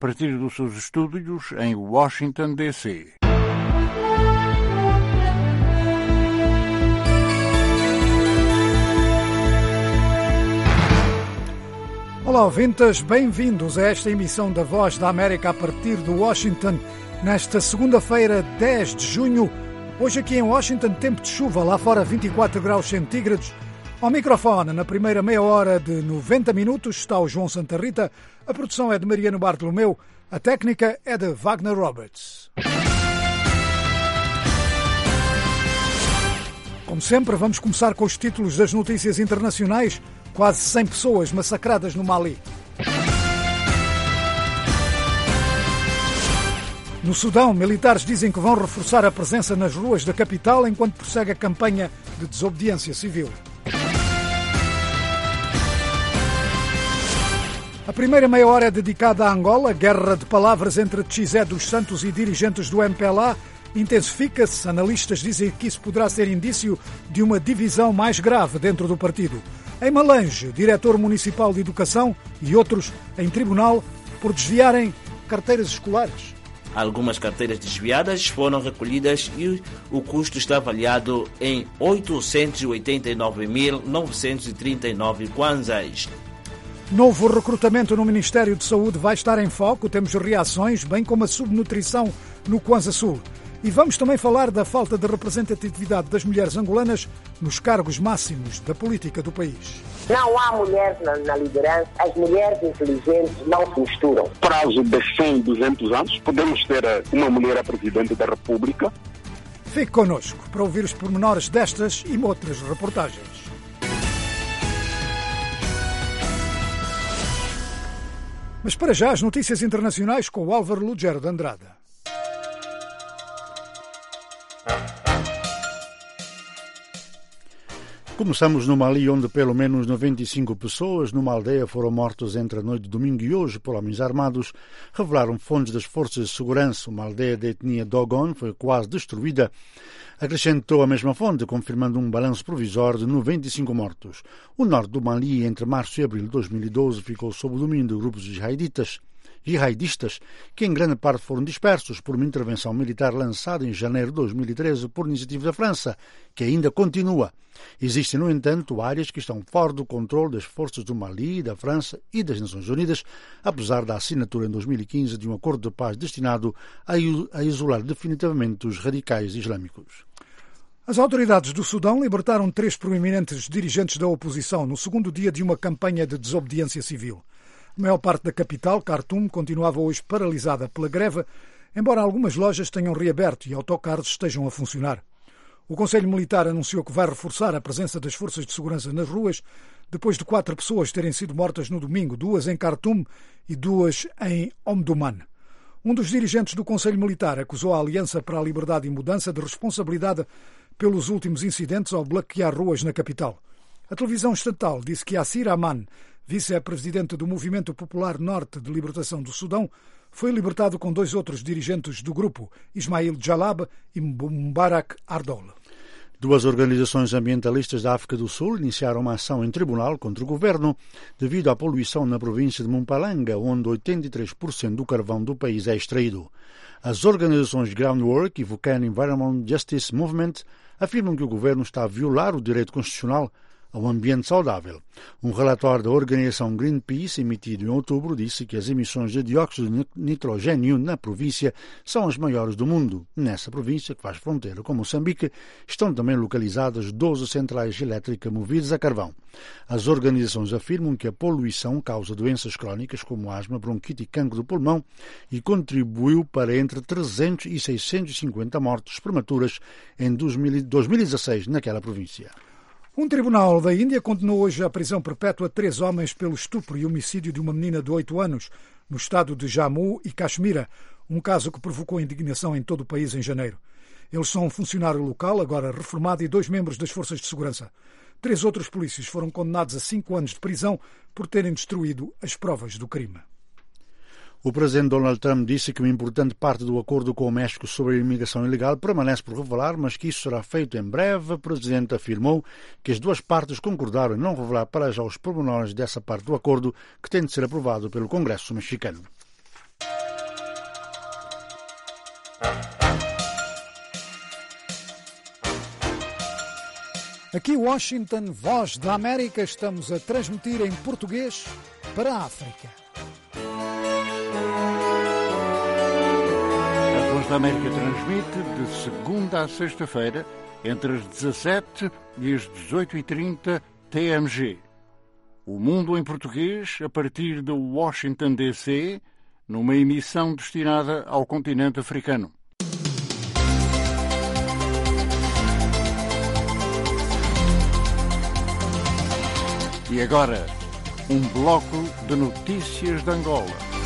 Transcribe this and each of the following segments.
partir dos seus estúdios em Washington, D.C. Olá, ouvintes, bem-vindos a esta emissão da Voz da América a partir de Washington, nesta segunda-feira, 10 de junho. Hoje aqui em Washington, tempo de chuva, lá fora 24 graus centígrados. Ao microfone, na primeira meia hora de 90 minutos, está o João Santa Rita, a produção é de Mariano Bartolomeu, a técnica é de Wagner Roberts. Como sempre, vamos começar com os títulos das notícias internacionais. Quase 100 pessoas massacradas no Mali. No Sudão, militares dizem que vão reforçar a presença nas ruas da capital enquanto prossegue a campanha de desobediência civil. A primeira meia hora é dedicada à Angola. Guerra de palavras entre José dos Santos e dirigentes do MPLA intensifica-se. Analistas dizem que isso poderá ser indício de uma divisão mais grave dentro do partido. Em Malange, diretor municipal de educação e outros em tribunal por desviarem carteiras escolares. Algumas carteiras desviadas foram recolhidas e o custo está avaliado em 889.939 kwanzas. Novo recrutamento no Ministério de Saúde vai estar em foco. Temos reações, bem como a subnutrição no Kwanza Sul. E vamos também falar da falta de representatividade das mulheres angolanas nos cargos máximos da política do país. Não há mulheres na liderança, as mulheres inteligentes não se misturam. Prazo de 100, 200 anos, podemos ter uma mulher a presidente da República. Fique connosco para ouvir os pormenores destas e outras reportagens. Mas para já, as notícias internacionais com o Álvaro Lugero de Andrade. Começamos no Mali, onde pelo menos 95 pessoas numa aldeia foram mortas entre a noite de domingo e hoje por homens armados, revelaram fontes das forças de segurança. Uma aldeia da etnia Dogon foi quase destruída. Acrescentou a mesma fonte, confirmando um balanço provisório de 95 mortos. O norte do Mali, entre março e abril de 2012, ficou sob o domínio de grupos jihadistas, que em grande parte foram dispersos por uma intervenção militar lançada em janeiro de 2013 por iniciativa da França, que ainda continua. Existem, no entanto, áreas que estão fora do controle das forças do Mali, da França e das Nações Unidas, apesar da assinatura em 2015 de um acordo de paz destinado a isolar definitivamente os radicais islâmicos. As autoridades do Sudão libertaram 3 proeminentes dirigentes da oposição no segundo dia de uma campanha de desobediência civil. A maior parte da capital, Khartoum, continuava hoje paralisada pela greve, embora algumas lojas tenham reaberto e autocarros estejam a funcionar. O Conselho Militar anunciou que vai reforçar a presença das forças de segurança nas ruas, depois de 4 pessoas terem sido mortas no domingo, 2 em Khartoum e 2 em Omdurman. Um dos dirigentes do Conselho Militar acusou a Aliança para a Liberdade e Mudança de responsabilidade pelos últimos incidentes ao bloquear ruas na capital. A televisão estatal disse que Yassir Aman, vice-presidente do Movimento Popular Norte de Libertação do Sudão, foi libertado com 2 outros dirigentes do grupo, Ismail Jalab e Mubarak Ardol. 2 organizações ambientalistas da África do Sul iniciaram uma ação em tribunal contra o governo devido à poluição na província de Mpumalanga, onde 83% do carvão do país é extraído. As organizações Groundwork e Vulcan Environment Justice Movement afirmam que o governo está a violar o direito constitucional a um ambiente saudável. Um relatório da organização Greenpeace, emitido em outubro, disse que as emissões de dióxido de nitrogênio na província são as maiores do mundo. Nessa província, que faz fronteira com Moçambique, estão também localizadas 12 centrais elétricas movidas a carvão. As organizações afirmam que a poluição causa doenças crónicas como asma, bronquite e cancro do pulmão e contribuiu para entre 300 e 650 mortes prematuras em 2016 naquela província. Um tribunal da Índia condenou hoje à prisão perpétua 3 homens pelo estupro e homicídio de uma menina de 8 anos no estado de Jammu e Caxemira, um caso que provocou indignação em todo o país em janeiro. Eles são um funcionário local, agora reformado, e 2 membros das forças de segurança. 3 outros polícias foram condenados a 5 anos de prisão por terem destruído as provas do crime. O presidente Donald Trump disse que uma importante parte do acordo com o México sobre a imigração ilegal permanece por revelar, mas que isso será feito em breve. O presidente afirmou que as 2 partes concordaram em não revelar para já os pormenores dessa parte do acordo que tem de ser aprovado pelo Congresso mexicano. Aqui Washington, Voz da América, estamos a transmitir em português para a África. A Voz da América transmite de segunda a sexta-feira, entre as 17 e as 18h30 TMG. O Mundo em Português, a partir de Washington, D.C., numa emissão destinada ao continente africano. E agora, um bloco de notícias de Angola.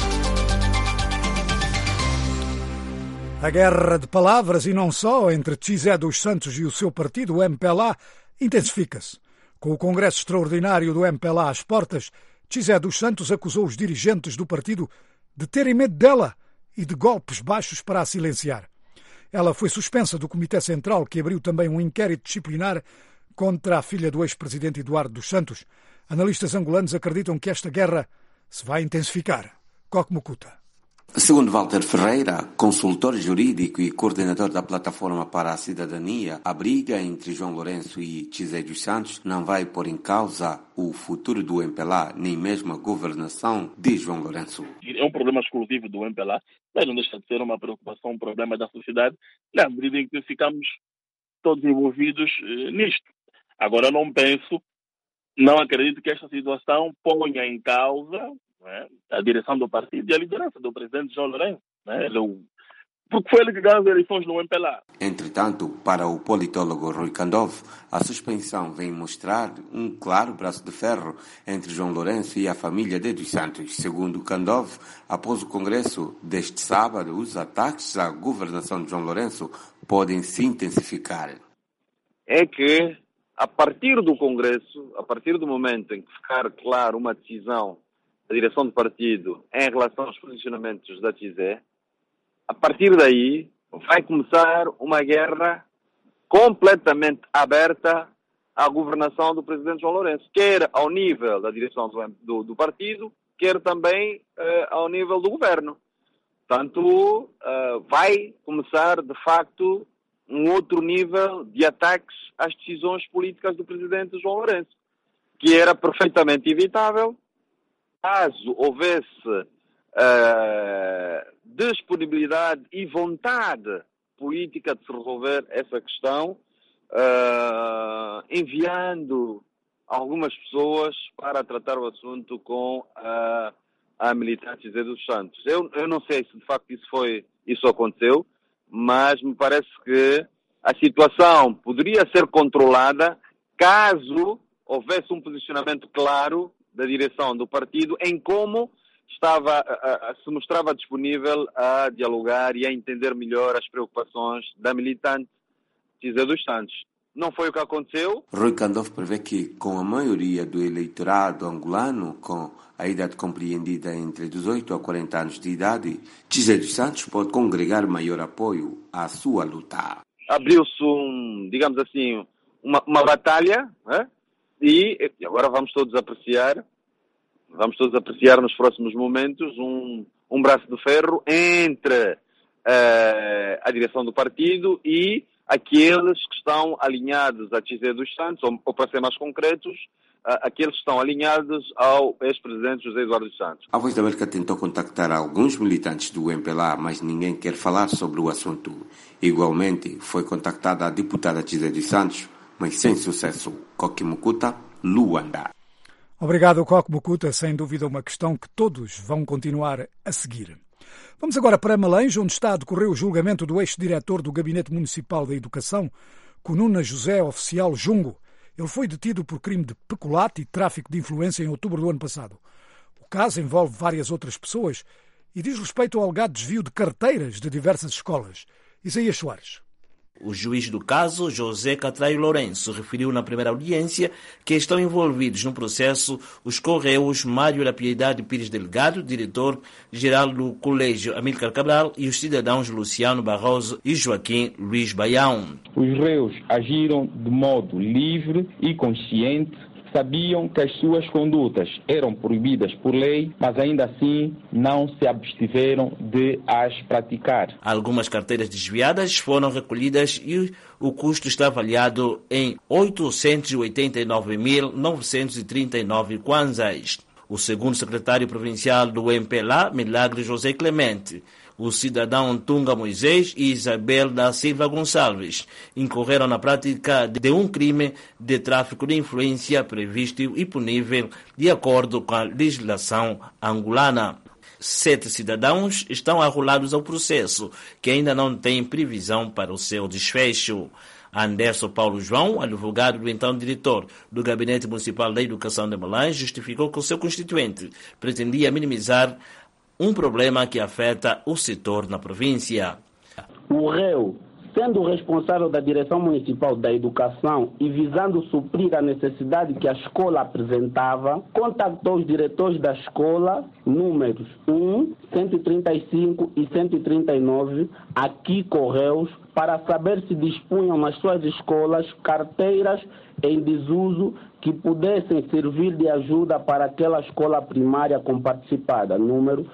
A guerra de palavras, e não só, entre José dos Santos e o seu partido, o MPLA, intensifica-se. Com o Congresso Extraordinário do MPLA às portas, José dos Santos acusou os dirigentes do partido de terem medo dela e de golpes baixos para a silenciar. Ela foi suspensa do Comitê Central, que abriu também um inquérito disciplinar contra a filha do ex-presidente Eduardo dos Santos. Analistas angolanos acreditam que esta guerra se vai intensificar. Coque Mukuta. Segundo Walter Ferreira, consultor jurídico e coordenador da Plataforma para a Cidadania, a briga entre João Lourenço e José dos Santos não vai pôr em causa o futuro do MPLA, nem mesmo a governação de João Lourenço. É um problema exclusivo do MPLA, mas não deixa de ser uma preocupação, um problema da sociedade, na medida em que ficamos todos envolvidos nisto. Agora, não acredito que esta situação ponha em causa, né, a direção do partido e a liderança do presidente João Lourenço, né, porque foi ele que ganhou as eleições no MPLA. Entretanto, para o politólogo Rui Kandov, a suspensão vem mostrar um claro braço de ferro entre João Lourenço e a família de dos Santos. Segundo Kandov, após o Congresso deste sábado, os ataques à governação de João Lourenço podem se intensificar. É que a partir do Congresso, a partir do momento em que ficar claro uma decisão da direção do partido em relação aos posicionamentos da TISE, a partir daí vai começar uma guerra completamente aberta à governação do presidente João Lourenço, quer ao nível da direção do partido, quer também ao nível do governo. Portanto, vai começar, de facto, um outro nível de ataques às decisões políticas do presidente João Lourenço, que era perfeitamente evitável caso houvesse disponibilidade e vontade política de se resolver essa questão, enviando algumas pessoas para tratar o assunto com a militância de dos Santos. Eu não sei se de facto isso aconteceu, mas me parece que a situação poderia ser controlada caso houvesse um posicionamento claro da direção do partido em como se mostrava disponível a dialogar e a entender melhor as preocupações da militante José dos Santos. Não foi o que aconteceu. Rui Kandov prevê que, com a maioria do eleitorado angolano, com a idade compreendida entre 18 a 40 anos de idade, José dos Santos pode congregar maior apoio à sua luta. Abriu-se, digamos assim, uma batalha, né? E agora vamos todos apreciar nos próximos momentos um braço de ferro entre a direção do partido e aqueles que estão alinhados a José dos Santos, ou para ser mais concretos, aqueles que estão alinhados ao ex-presidente José Eduardo dos Santos. A Voz da América tentou contactar alguns militantes do MPLA, mas ninguém quer falar sobre o assunto. Igualmente, foi contactada a deputada José dos Santos, mas sem sucesso. Coque Mukuta, Luanda. Obrigado, Coque Mukuta. Sem dúvida uma questão que todos vão continuar a seguir. Vamos agora para Malange, onde está a decorrer o julgamento do ex-diretor do Gabinete Municipal da Educação, Cununa José Oficial Jungo. Ele foi detido por crime de peculato e tráfico de influência em outubro do ano passado. O caso envolve várias outras pessoas e diz respeito ao alegado desvio de carteiras de diversas escolas. Isaías Soares. O juiz do caso, José Catraio Lourenço, referiu na primeira audiência que estão envolvidos no processo os co-réus Mário da Piedade Pires Delgado, diretor-geral do Colégio Amílcar Cabral, e os cidadãos Luciano Barroso e Joaquim Luiz Baião. Os réus agiram de modo livre e consciente sabiam que as suas condutas eram proibidas por lei, mas ainda assim não se abstiveram de as praticar. Algumas carteiras desviadas foram recolhidas e o custo está avaliado em 889.939 kwanzas. O segundo secretário provincial do MPLA, Milagre José Clemente, o cidadão Tunga Moisés e Isabel da Silva Gonçalves incorreram na prática de um crime de tráfico de influência previsto e punível de acordo com a legislação angolana. 7 cidadãos estão arrolados ao processo, que ainda não tem previsão para o seu desfecho. Anderson Paulo João, advogado do então diretor do Gabinete Municipal da Educação de Malanje, justificou que o seu constituinte pretendia minimizar um problema que afeta o setor na província. O réu, sendo o responsável da Direção Municipal da Educação e visando suprir a necessidade que a escola apresentava, contactou os diretores da escola, números 1, 135 e 139, aqui Correios, para saber se dispunham nas suas escolas carteiras em desuso que pudessem servir de ajuda para aquela escola primária comparticipada, número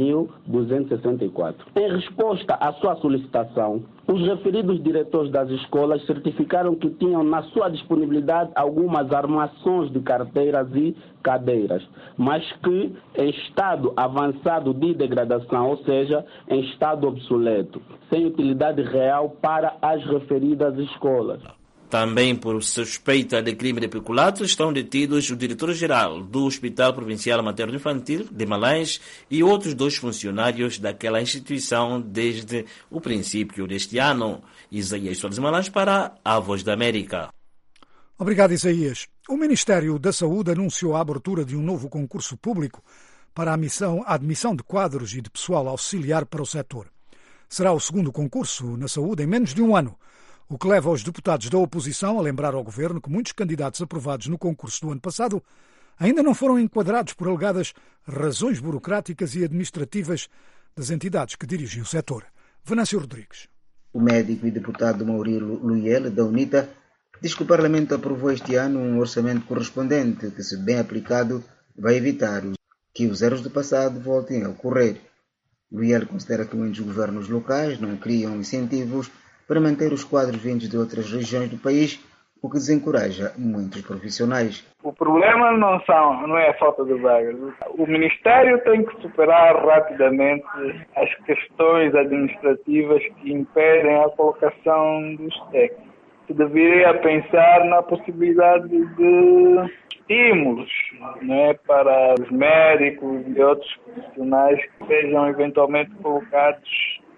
1264. Em resposta à sua solicitação, os referidos diretores das escolas certificaram que tinham na sua disponibilidade algumas armações de carteiras e cadeiras, mas que em estado avançado de degradação, ou seja, em estado obsoleto, sem utilidade real para as referidas escolas. Também por suspeita de crime de peculato estão detidos o diretor-geral do Hospital Provincial Materno-Infantil de Malanje e outros 2 funcionários daquela instituição desde o princípio deste ano. Isaías Soares de Malanje para a Voz da América. Obrigado, Isaías. O Ministério da Saúde anunciou a abertura de um novo concurso público para a admissão de quadros e de pessoal auxiliar para o setor. Será o segundo concurso na saúde em menos de um ano, o que leva os deputados da oposição a lembrar ao governo que muitos candidatos aprovados no concurso do ano passado ainda não foram enquadrados por alegadas razões burocráticas e administrativas das entidades que dirigem o setor. Venâncio Rodrigues. O médico e deputado Maurílio Luiel, da UNITA, diz que o Parlamento aprovou este ano um orçamento correspondente que, se bem aplicado, vai evitar que os erros do passado voltem a ocorrer. Luiel considera que muitos governos locais não criam incentivos para manter os quadros vindos de outras regiões do país, o que desencoraja muitos profissionais. O problema não é a falta de vagas. O Ministério tem que superar rapidamente as questões administrativas que impedem a colocação dos técnicos. Se deveria pensar na possibilidade de estímulos, né, para os médicos e outros profissionais que sejam eventualmente colocados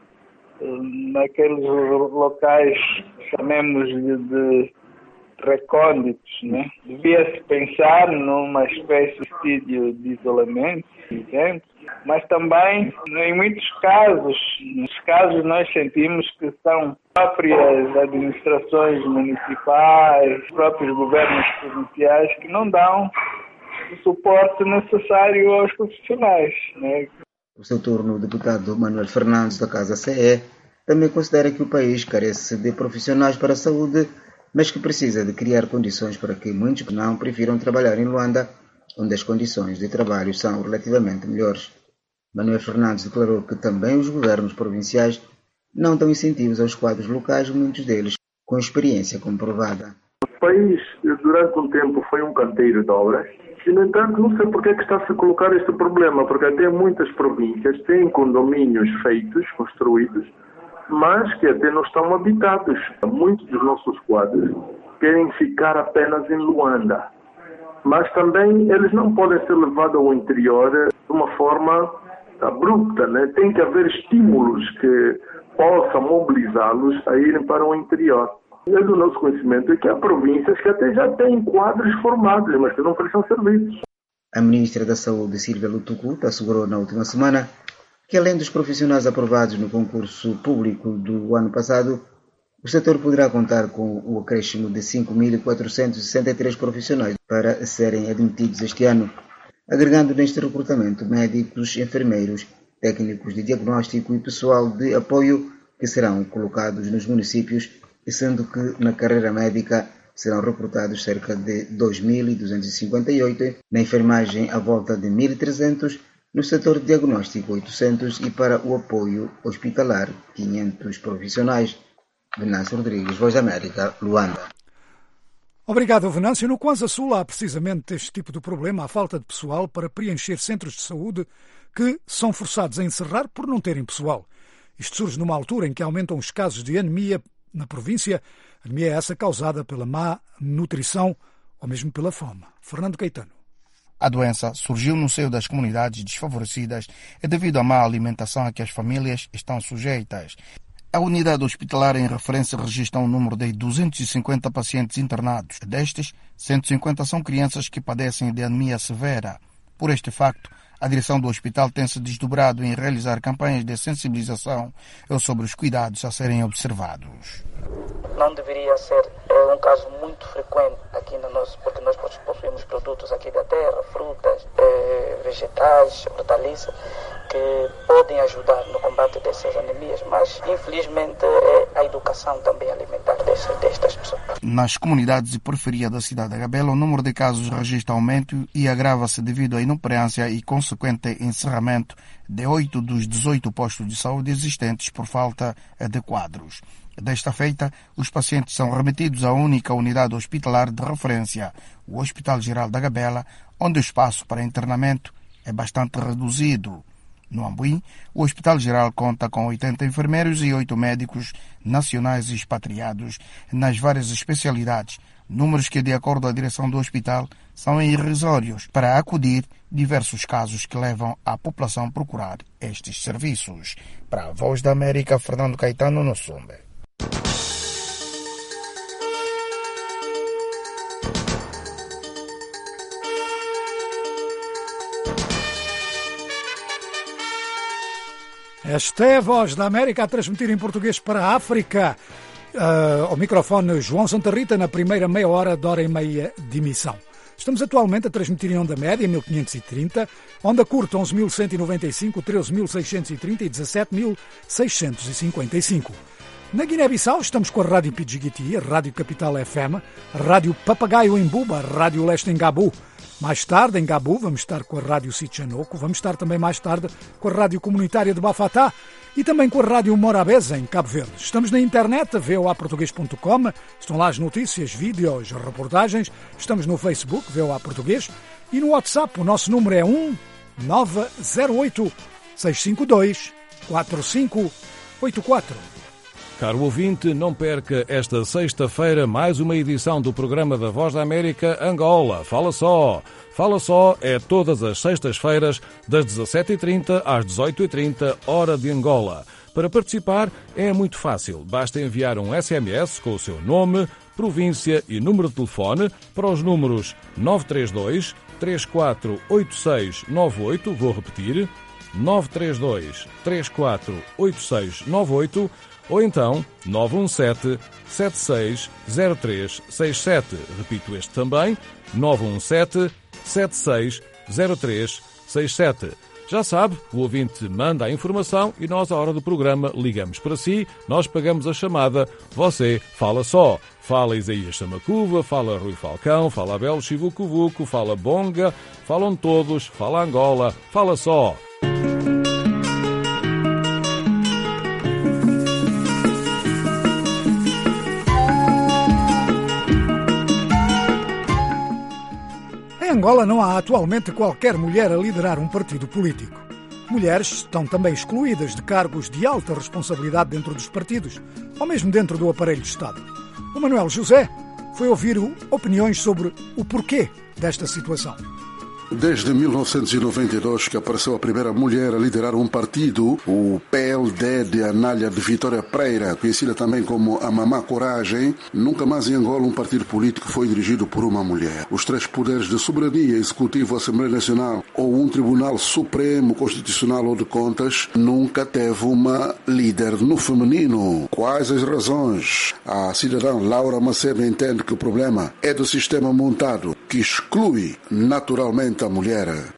naqueles locais, chamemos-lhe de recônditos, né? Devia-se pensar numa espécie de isolamento, por exemplo, mas também, em muitos casos, nós sentimos que são próprias administrações municipais, próprios governos provinciais que não dão o suporte necessário aos profissionais, né? No seu turno, o deputado Manuel Fernandes, da Casa CE, também considera que o país carece de profissionais para a saúde, mas que precisa de criar condições para que muitos não prefiram trabalhar em Luanda, onde as condições de trabalho são relativamente melhores. Manuel Fernandes declarou que também os governos provinciais não dão incentivos aos quadros locais, muitos deles com experiência comprovada. O país, durante um tempo, foi um canteiro de obras. E, no entanto, não sei porque é que está-se a colocar este problema, porque até muitas províncias têm condomínios feitos, construídos, mas que até não estão habitados. Muitos dos nossos quadros querem ficar apenas em Luanda. Mas também eles não podem ser levados ao interior de uma forma abrupta, né? Tem que haver estímulos que possam mobilizá-los a irem para o interior. E do nosso conhecimento é que há províncias que até já têm quadros formados, mas que não prestam serviços. A ministra da Saúde, Silvia Lutucuta, assegurou na última semana que, além dos profissionais aprovados no concurso público do ano passado, o setor poderá contar com o acréscimo de 5.463 profissionais para serem admitidos este ano, agregando neste recrutamento médicos, enfermeiros, técnicos de diagnóstico e pessoal de apoio que serão colocados nos municípios, sendo que na carreira médica serão recrutados cerca de 2.258, na enfermagem à volta de 1.300, no setor de diagnóstico 800 e para o apoio hospitalar 500 profissionais. Venâncio Rodrigues, Voz da América, Luanda. Obrigado, Venâncio. No Kwanza Sul há precisamente este tipo de problema, a falta de pessoal para preencher centros de saúde que são forçados a encerrar por não terem pessoal. Isto surge numa altura em que aumentam os casos de anemia na província, anemia essa causada pela má nutrição ou mesmo pela fome. Fernando Caetano. A doença surgiu no seio das comunidades desfavorecidas e devido à má alimentação a que as famílias estão sujeitas. A unidade hospitalar em referência registra um número de 250 pacientes internados. Destes, 150 são crianças que padecem de anemia severa. Por este facto, a direção do hospital tem se desdobrado em realizar campanhas de sensibilização sobre os cuidados a serem observados. Não deveria ser um caso muito frequente aqui no nosso, porque nós possuímos produtos aqui da terra, frutas, vegetais, hortaliças, que podem ajudar no combate dessas anemias, mas infelizmente a educação também alimentar destas pessoas. Nas comunidades de periferia da cidade de Gabela, o número de casos registra aumento e agrava-se devido à inoperância e consequente encerramento de 8 dos 18 postos de saúde existentes por falta de quadros. Desta feita, os pacientes são remetidos à única unidade hospitalar de referência, o Hospital Geral da Gabela, onde o espaço para internamento é bastante reduzido. No Ambuim, o Hospital Geral conta com 80 enfermeiros e 8 médicos nacionais expatriados nas várias especialidades, números que, de acordo à direção do hospital, são irrisórios para acudir diversos casos que levam a população a procurar estes serviços. Para a Voz da América, Fernando Caetano, no Sumbe. Esta é a Voz da América a transmitir em português para a África. Ao microfone João Santa Rita, na primeira meia hora de hora e meia de emissão. Estamos atualmente a transmitir em onda média 1530, onda curta 11.195, 13.630 e 17.655. Na Guiné-Bissau estamos com a Rádio Pidjigiti, a Rádio Capital FM, a Rádio Papagaio em Buba, a Rádio Leste em Gabu. Mais tarde, em Gabu, vamos estar com a Rádio Sichanoko, vamos estar também mais tarde com a Rádio Comunitária de Bafatá e também com a Rádio Morabeza, em Cabo Verde. Estamos na internet, voaportugues.com, estão lá as notícias, vídeos, reportagens. Estamos no Facebook, VOA Português, e no WhatsApp o nosso número é 1-908-652-4584. Caro ouvinte, não perca esta sexta-feira mais uma edição do programa da Voz da América Angola. Fala Só! Fala Só é todas as sextas-feiras, das 17h30 às 18h30, hora de Angola. Para participar é muito fácil. Basta enviar um SMS com o seu nome, província e número de telefone para os números 932 348698, vou repetir, 932 348698, ou então 917-760367. Repito este também, 917-760367. Já sabe, o ouvinte manda a informação e nós, à hora do programa, ligamos para si, nós pagamos a chamada, você fala só. Fala Isaías Samacuva, fala Rui Falcão, fala Abel Chivucuvuco, fala Bonga, falam todos, fala Angola, fala só. Em Angola não há atualmente qualquer mulher a liderar um partido político. Mulheres estão também excluídas de cargos de alta responsabilidade dentro dos partidos, ou mesmo dentro do aparelho de Estado. O Manuel José foi ouvir opiniões sobre o porquê desta situação. Desde 1992 que apareceu a primeira mulher a liderar um partido, o PLD de Anália de Vitória Pereira, conhecida também como a Mamá Coragem, nunca mais em Angola um partido político foi dirigido por uma mulher. Os três poderes de soberania, executivo, Assembleia Nacional ou um Tribunal Supremo, Constitucional ou de Contas, nunca teve uma líder no feminino. Quais as razões? A cidadã Laura Macedo entende que o problema é do sistema montado, que exclui naturalmente a mulher. Como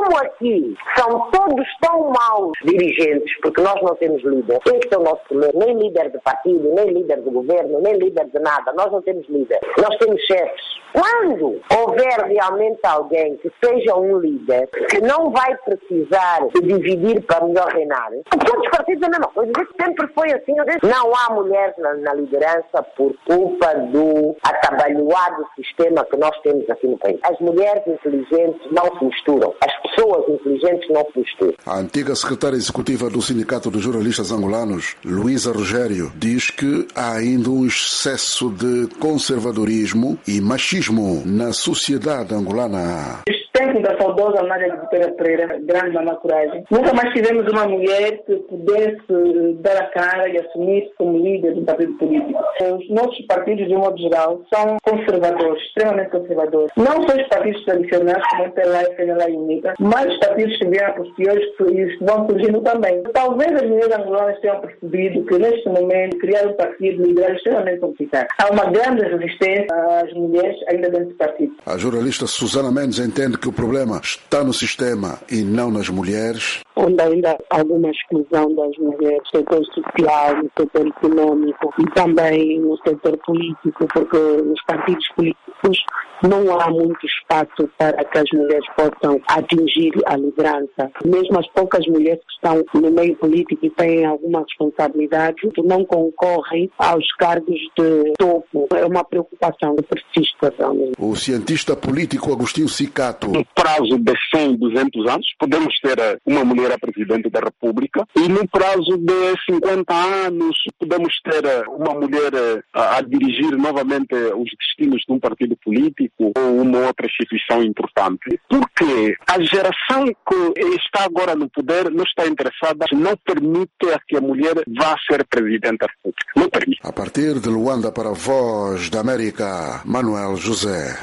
como aqui são todos tão maus dirigentes, porque nós não temos líder. Esse é o nosso problema. Nem líder de partido, nem líder de governo, nem líder de nada. Nós não temos líder. Nós temos chefes. Quando houver realmente alguém que seja um líder, que não vai precisar de dividir para melhor reinar, todos os partidos é a mesma coisa. Isso sempre foi assim. Não há mulheres na liderança por culpa do atabalhoado sistema que nós temos aqui no país. As mulheres inteligentes não se misturam. As pessoas inteligentes não se misturam. A antiga secretária executiva do Sindicato de Jornalistas Angolanos, Luísa Rogério, diz que há ainda um excesso de conservadorismo e machismo na sociedade angolana. Tempo da saudosa Anália de Vitória Pereira, grande Mamá Coragem. Nunca mais tivemos uma mulher que pudesse dar a cara e assumir-se como líder de um partido político. Os nossos partidos, de um modo geral, são conservadores, extremamente conservadores. Não só os partidos tradicionais, como o MPLA, FNLA e UNITA, mas os partidos que vieram posteriores e vão surgindo também. Talvez as mulheres angolanas tenham percebido que, neste momento, criar um partido liderar é extremamente complicado. Há uma grande resistência às mulheres ainda dentro do partido. A jornalista Susana Mendes entende que o problema está no sistema e não nas mulheres. Onde ainda há alguma exclusão das mulheres no setor social, no setor econômico e também no setor político, porque nos partidos políticos não há muito espaço para que as mulheres possam atingir a liderança. Mesmo as poucas mulheres que estão no meio político e têm alguma responsabilidade, não concorrem aos cargos de topo. É uma preocupação que persiste. O cientista político Agostinho Cicato. No prazo de 100, 200 anos, podemos ter uma mulher a presidente da República, e no prazo de 50 anos podemos ter uma mulher a dirigir novamente os destinos de um partido político ou uma outra instituição importante. Porque a geração que está agora no poder não está interessada, não permite que a mulher vá ser presidente da República. Não permite. A partir de Luanda para a Voz da América, Manuel José.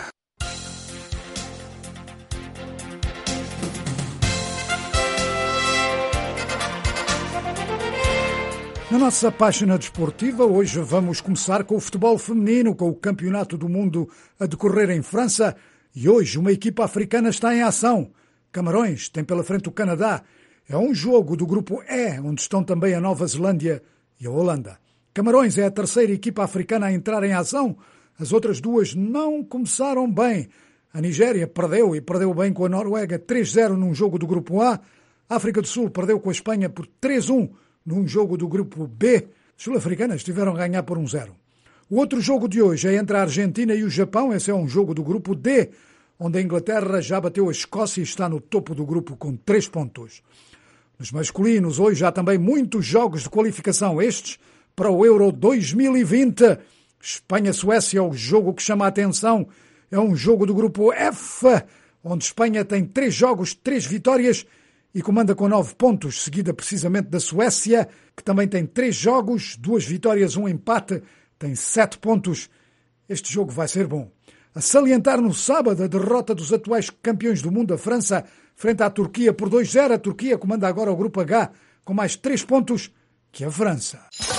Na nossa página desportiva, hoje vamos começar com o futebol feminino, com o Campeonato do Mundo a decorrer em França. E hoje uma equipa africana está em ação. Camarões tem pela frente o Canadá. É um jogo do grupo E, onde estão também a Nova Zelândia e a Holanda. Camarões é a terceira equipa africana a entrar em ação. As outras duas não começaram bem. A Nigéria perdeu, e perdeu bem com a Noruega 3-0 num jogo do grupo A. A África do Sul perdeu com a Espanha por 3-1 num jogo do grupo B. As sul-africanas tiveram a ganhar por 1-0. O outro jogo de hoje é entre a Argentina e o Japão. Esse é um jogo do grupo D, onde a Inglaterra já bateu a Escócia e está no topo do grupo com 3 pontos. Nos masculinos, hoje há também muitos jogos de qualificação. Estes para o Euro 2020. Espanha-Suécia é o jogo que chama a atenção. É um jogo do grupo F, onde Espanha tem 3 jogos, 3 vitórias e comanda com 9 pontos, seguida precisamente da Suécia, que também tem 3 jogos, 2 vitórias, 1 empate, tem 7 pontos. Este jogo vai ser bom. A salientar no sábado a derrota dos atuais campeões do mundo, a França, frente à Turquia por 2-0. A Turquia comanda agora o grupo H com mais 3 pontos que a França.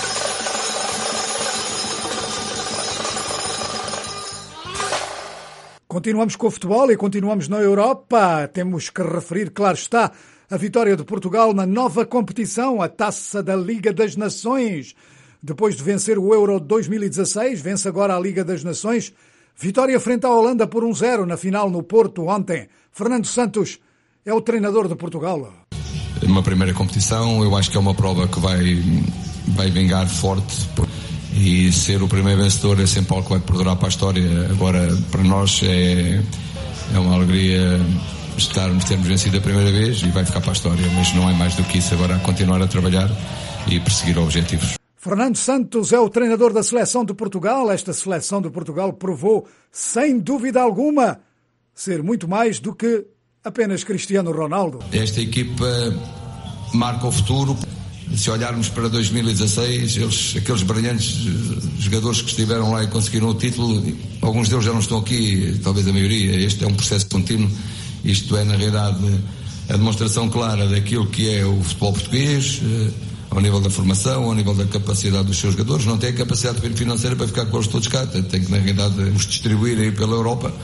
Continuamos com o futebol e continuamos na Europa. Temos que referir, claro está, a vitória de Portugal na nova competição, a Taça da Liga das Nações. Depois de vencer o Euro 2016, vence agora a Liga das Nações. Vitória frente à Holanda por 1-0 na final no Porto ontem. Fernando Santos é o treinador de Portugal. Uma primeira competição, eu acho que é uma prova que vai vingar forte. E ser o primeiro vencedor é sempre algo que vai perdurar para a história. Agora, para nós é uma alegria termos vencido a primeira vez e vai ficar para a história, mas não é mais do que isso. Agora continuar a trabalhar e perseguir objetivos. Fernando Santos é o treinador da seleção de Portugal. Esta seleção de Portugal provou, sem dúvida alguma, ser muito mais do que apenas Cristiano Ronaldo. Esta equipa marca o futuro. Se olharmos para 2016, aqueles brilhantes jogadores que estiveram lá e conseguiram o título, alguns deles já não estão aqui, talvez a maioria. Este é um processo contínuo. Isto é, na realidade, a demonstração clara daquilo que é o futebol português, ao nível da formação, ao nível da capacidade dos seus jogadores. Não tem a capacidade financeira para ficar com eles todos cá. Tem que, na realidade, os distribuir aí pela Europa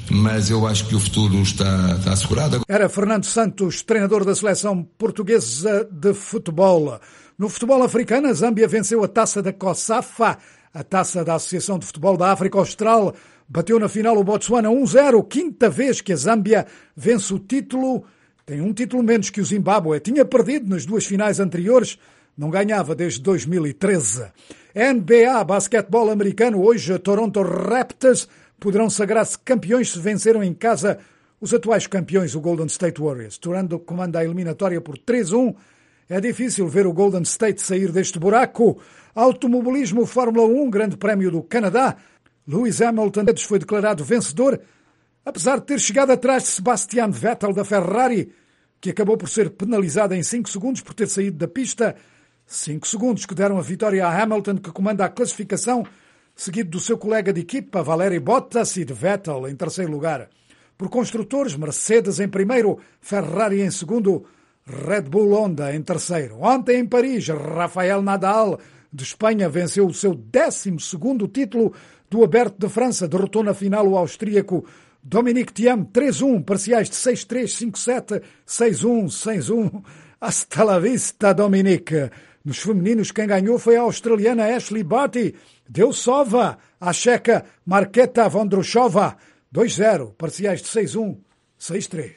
mas eu acho que o futuro está assegurado. Era Fernando Santos, treinador da seleção portuguesa de futebol. No futebol africano, a Zâmbia venceu a taça da COSAFA, a taça da Associação de Futebol da África Austral. Bateu na final o Botsuana 1-0, quinta vez que a Zâmbia vence o título. Tem um título menos que o Zimbábue. Tinha perdido nas duas finais anteriores, não ganhava desde 2013. NBA, basquetebol americano, hoje Toronto Raptors poderão sagrar-se campeões se venceram em casa os atuais campeões, o Golden State Warriors. Toronto comanda a eliminatória por 3-1. É difícil ver o Golden State sair deste buraco. Automobilismo, Fórmula 1, Grande Prémio do Canadá. Lewis Hamilton foi declarado vencedor, apesar de ter chegado atrás de Sebastian Vettel da Ferrari, que acabou por ser penalizado em 5 segundos por ter saído da pista. 5 segundos que deram a vitória a Hamilton, que comanda a classificação, seguido do seu colega de equipa, Valtteri Bottas, e de Vettel em terceiro lugar. Por construtores, Mercedes em primeiro, Ferrari em segundo, Red Bull Honda em terceiro. Ontem em Paris, Rafael Nadal, de Espanha, venceu o seu 12º título do Aberto de França. Derrotou na final o austríaco Dominic Thiem 3-1, parciais de 6-3, 5-7, 6-1, 6-1. Hasta la vista, Dominic. Nos femininos, quem ganhou foi a australiana Ashley Barty. Deu sova à checa Marketa Vondrousova 2-0, parciais de 6-1, 6-3.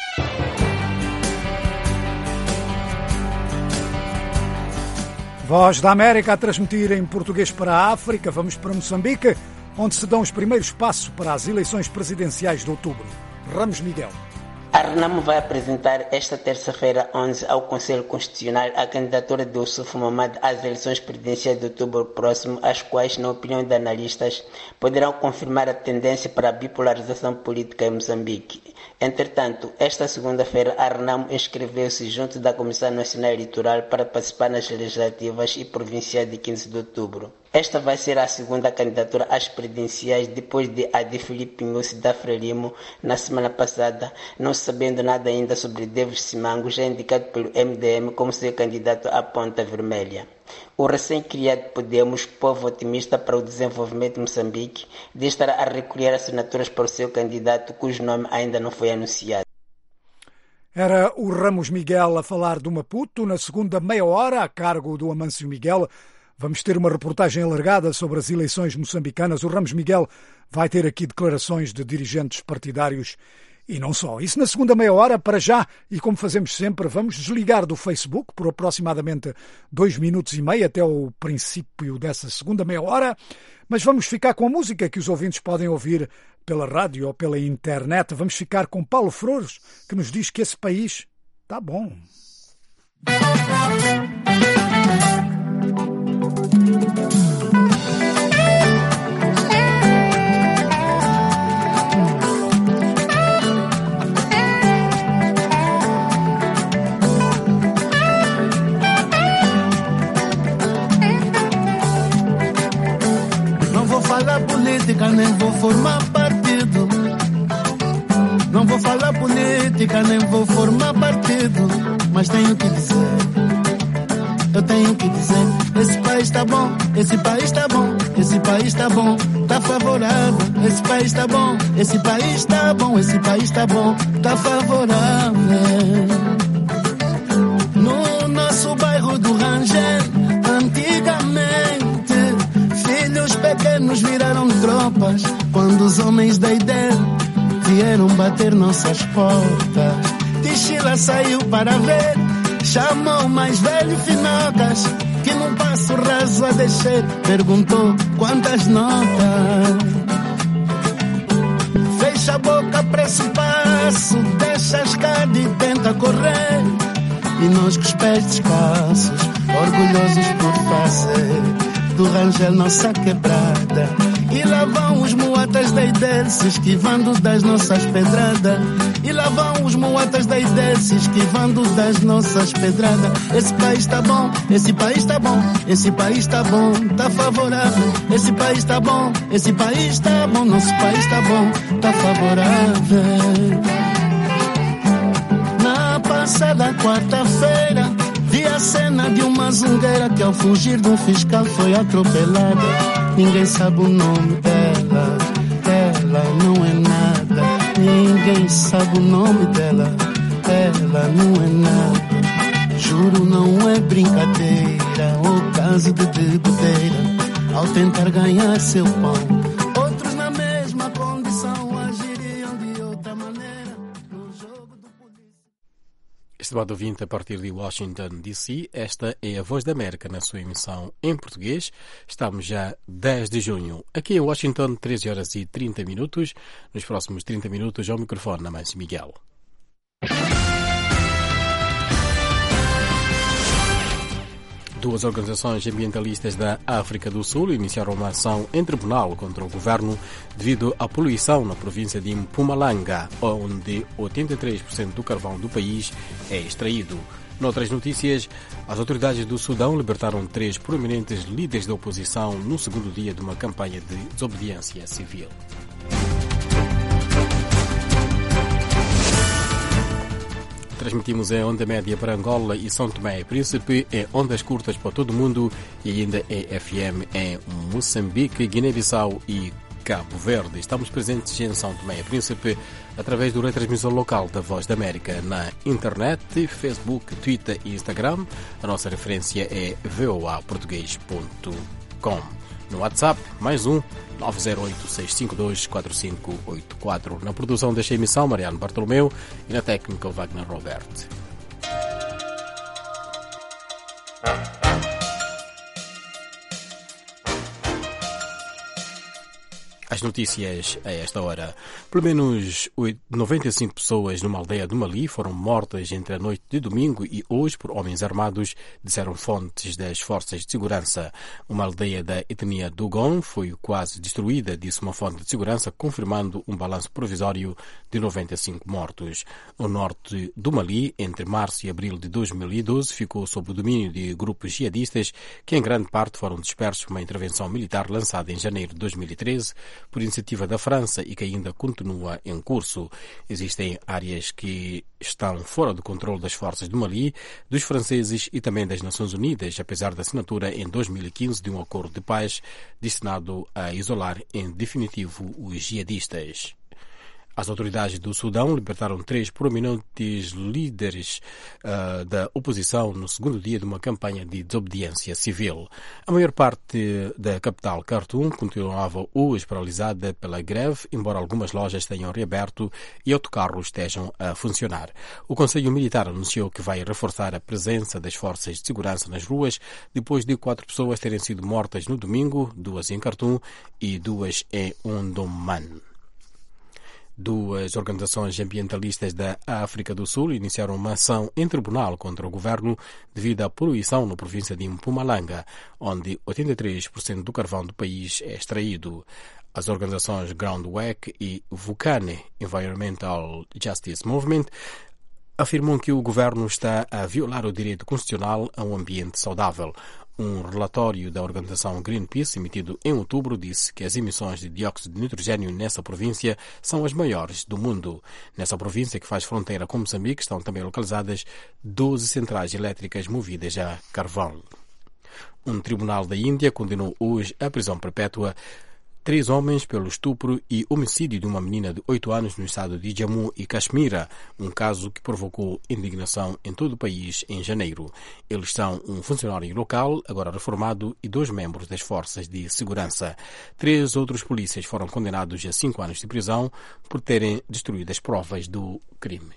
Voz da América a transmitir em português para a África. Vamos para Moçambique, onde se dão os primeiros passos para as eleições presidenciais de outubro. Ramos Miguel. A Renamo vai apresentar esta terça-feira 11 ao Conselho Constitucional a candidatura de Oussoufo Mamad às eleições presidenciais de outubro próximo, as quais, na opinião de analistas, poderão confirmar a tendência para a bipolarização política em Moçambique. Entretanto, esta segunda-feira, a Renamo inscreveu-se junto da Comissão Nacional Eleitoral para participar nas legislativas e provinciais de 15 de outubro. Esta vai ser a segunda candidatura às presidenciais depois de a de Filipe Nyusi da Frelimo na semana passada, não sabendo nada ainda sobre Davis Simango, já indicado pelo MDM como seu candidato à Ponta Vermelha. O recém-criado Podemos, Povo Otimista para o Desenvolvimento de Moçambique, diz estar a recolher assinaturas para o seu candidato, cujo nome ainda não foi anunciado. Era o Ramos Miguel a falar do Maputo. Na segunda meia hora, a cargo do Amâncio Miguel, vamos ter uma reportagem alargada sobre as eleições moçambicanas. O Ramos Miguel vai ter aqui declarações de dirigentes partidários e não só. Isso na segunda meia hora. Para já, e como fazemos sempre, vamos desligar do Facebook por aproximadamente 2 minutos e meio até o princípio dessa segunda meia hora. Mas vamos ficar com a música que os ouvintes podem ouvir pela rádio ou pela internet. Vamos ficar com Paulo Flores, que nos diz que esse país está bom. Falar política, nem vou formar partido. Não vou falar política, nem vou formar partido. Mas tenho que dizer, eu tenho que dizer, esse país está bom, esse país está bom, esse país está bom, está favorável. Esse país está bom, esse país está bom, esse país está bom, está favorável. No nosso bairro do Rangel, antigamente, filhos pequenos viraram tropas quando os homens da ideia vieram bater nossas portas. Tichila saiu para ver, chamou o mais velho Finocas, que num passo raso a descer perguntou quantas notas. Fecha a boca para esse passo, deixa a escada e tenta correr. E nós com os pés descalços, orgulhosos por fazer do Rangel nossa quebrada. E lá vão os muatas da IDEL se esquivando das nossas pedradas. E lá vão os muatas da IDEL se esquivando das nossas pedradas. Esse país está bom, esse país está bom, esse país está bom, está favorável. Esse país está bom, esse país está bom, nosso país está bom, está favorável. Na passada quarta-feira vi a cena de uma zungueira que ao fugir de um fiscal foi atropelada. Ninguém sabe o nome dela, ela não é nada. ninguém sabe o nome dela. Ela não é nada, juro não é brincadeira ou caso de bebedeira. Ao tentar ganhar seu pão, outros na mesma condição agiriam de outra maneira no jogo do polícia. Estimado ouvinte, a partir de Washington, D.C., esta é a Voz da América na sua emissão em português. Estamos já 10 de junho. Aqui em Washington, 13 horas e 30 minutos. Nos próximos 30 minutos, ao microfone, Amâncio Miguel. Duas organizações ambientalistas da África do Sul iniciaram uma ação em tribunal contra o governo devido à poluição na província de Mpumalanga, onde 83% do carvão do país é extraído. Noutras notícias, as autoridades do Sudão libertaram 3 proeminentes líderes da oposição no segundo dia de uma campanha de desobediência civil. Transmitimos em onda média para Angola e São Tomé e Príncipe, em ondas curtas para todo o mundo e ainda em FM em Moçambique, Guiné-Bissau e Cabo Verde. Estamos presentes em São Tomé e Príncipe através do retransmissor local da Voz da América na internet, Facebook, Twitter e Instagram. A nossa referência é voaportugues.com. No WhatsApp, mais 908-652-4584. Na produção desta emissão, Mariano Bartolomeu e na técnica, Wagner Robert. As notícias a esta hora. Pelo menos 95 pessoas numa aldeia do Mali foram mortas entre a noite de domingo e hoje por homens armados, disseram fontes das forças de segurança. Uma aldeia da etnia Dogon foi quase destruída, disse uma fonte de segurança, confirmando um balanço provisório de 95 mortos. O norte do Mali, entre março e abril de 2012, ficou sob o domínio de grupos jihadistas que em grande parte foram dispersos por uma intervenção militar lançada em janeiro de 2013 por iniciativa da França e que ainda continua em curso. Existem áreas que estão fora do controle das forças do Mali, dos franceses e também das Nações Unidas, apesar da assinatura em 2015 de um acordo de paz destinado a isolar em definitivo os jihadistas. As autoridades do Sudão libertaram 3 proeminentes líderes da oposição no segundo dia de uma campanha de desobediência civil. A maior parte da capital, Khartoum, continuava hoje paralisada pela greve, embora algumas lojas tenham reaberto e autocarros estejam a funcionar. O Conselho Militar anunciou que vai reforçar a presença das forças de segurança nas ruas, depois de 4 pessoas terem sido mortas no domingo, 2 em Khartoum e 2 em Omdurman. Duas organizações ambientalistas da África do Sul iniciaram uma ação em tribunal contra o governo devido à poluição na província de Mpumalanga, onde 83% do carvão do país é extraído. As organizações Groundwork e Vukane Environmental Justice Movement afirmam que o governo está a violar o direito constitucional a um ambiente saudável. Um relatório da organização Greenpeace, emitido em outubro, disse que as emissões de dióxido de nitrogênio nessa província são as maiores do mundo. Nessa província, que faz fronteira com Moçambique, estão também localizadas 12 centrais elétricas movidas a carvão. Um tribunal da Índia condenou hoje à prisão perpétua 3 homens pelo estupro e homicídio de uma menina de 8 anos no estado de Jammu e Caxemira, um caso que provocou indignação em todo o país em janeiro. Eles são um funcionário local, agora reformado, e 2 membros das forças de segurança. 3 outros polícias foram condenados a 5 anos de prisão por terem destruído as provas do crime.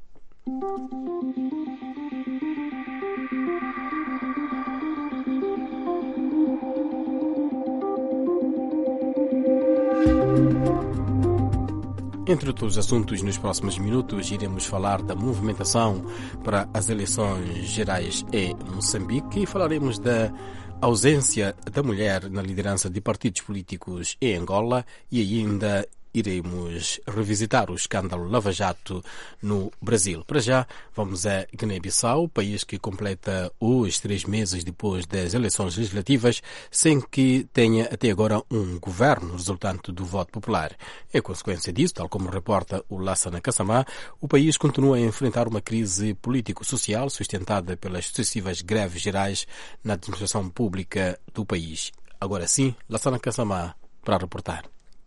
Entre outros assuntos, nos próximos minutos iremos falar da movimentação para as eleições gerais em Moçambique e falaremos da ausência da mulher na liderança de partidos políticos em Angola e ainda iremos revisitar o escândalo Lava Jato no Brasil. Para já, vamos a Guiné-Bissau, país que completa hoje 3 meses depois das eleições legislativas, sem que tenha até agora um governo resultante do voto popular. Em consequência disso, tal como reporta o Lassana Kassamá, o país continua a enfrentar uma crise político-social sustentada pelas sucessivas greves gerais na administração pública do país. Agora sim, Lassana Kassamá para reportar.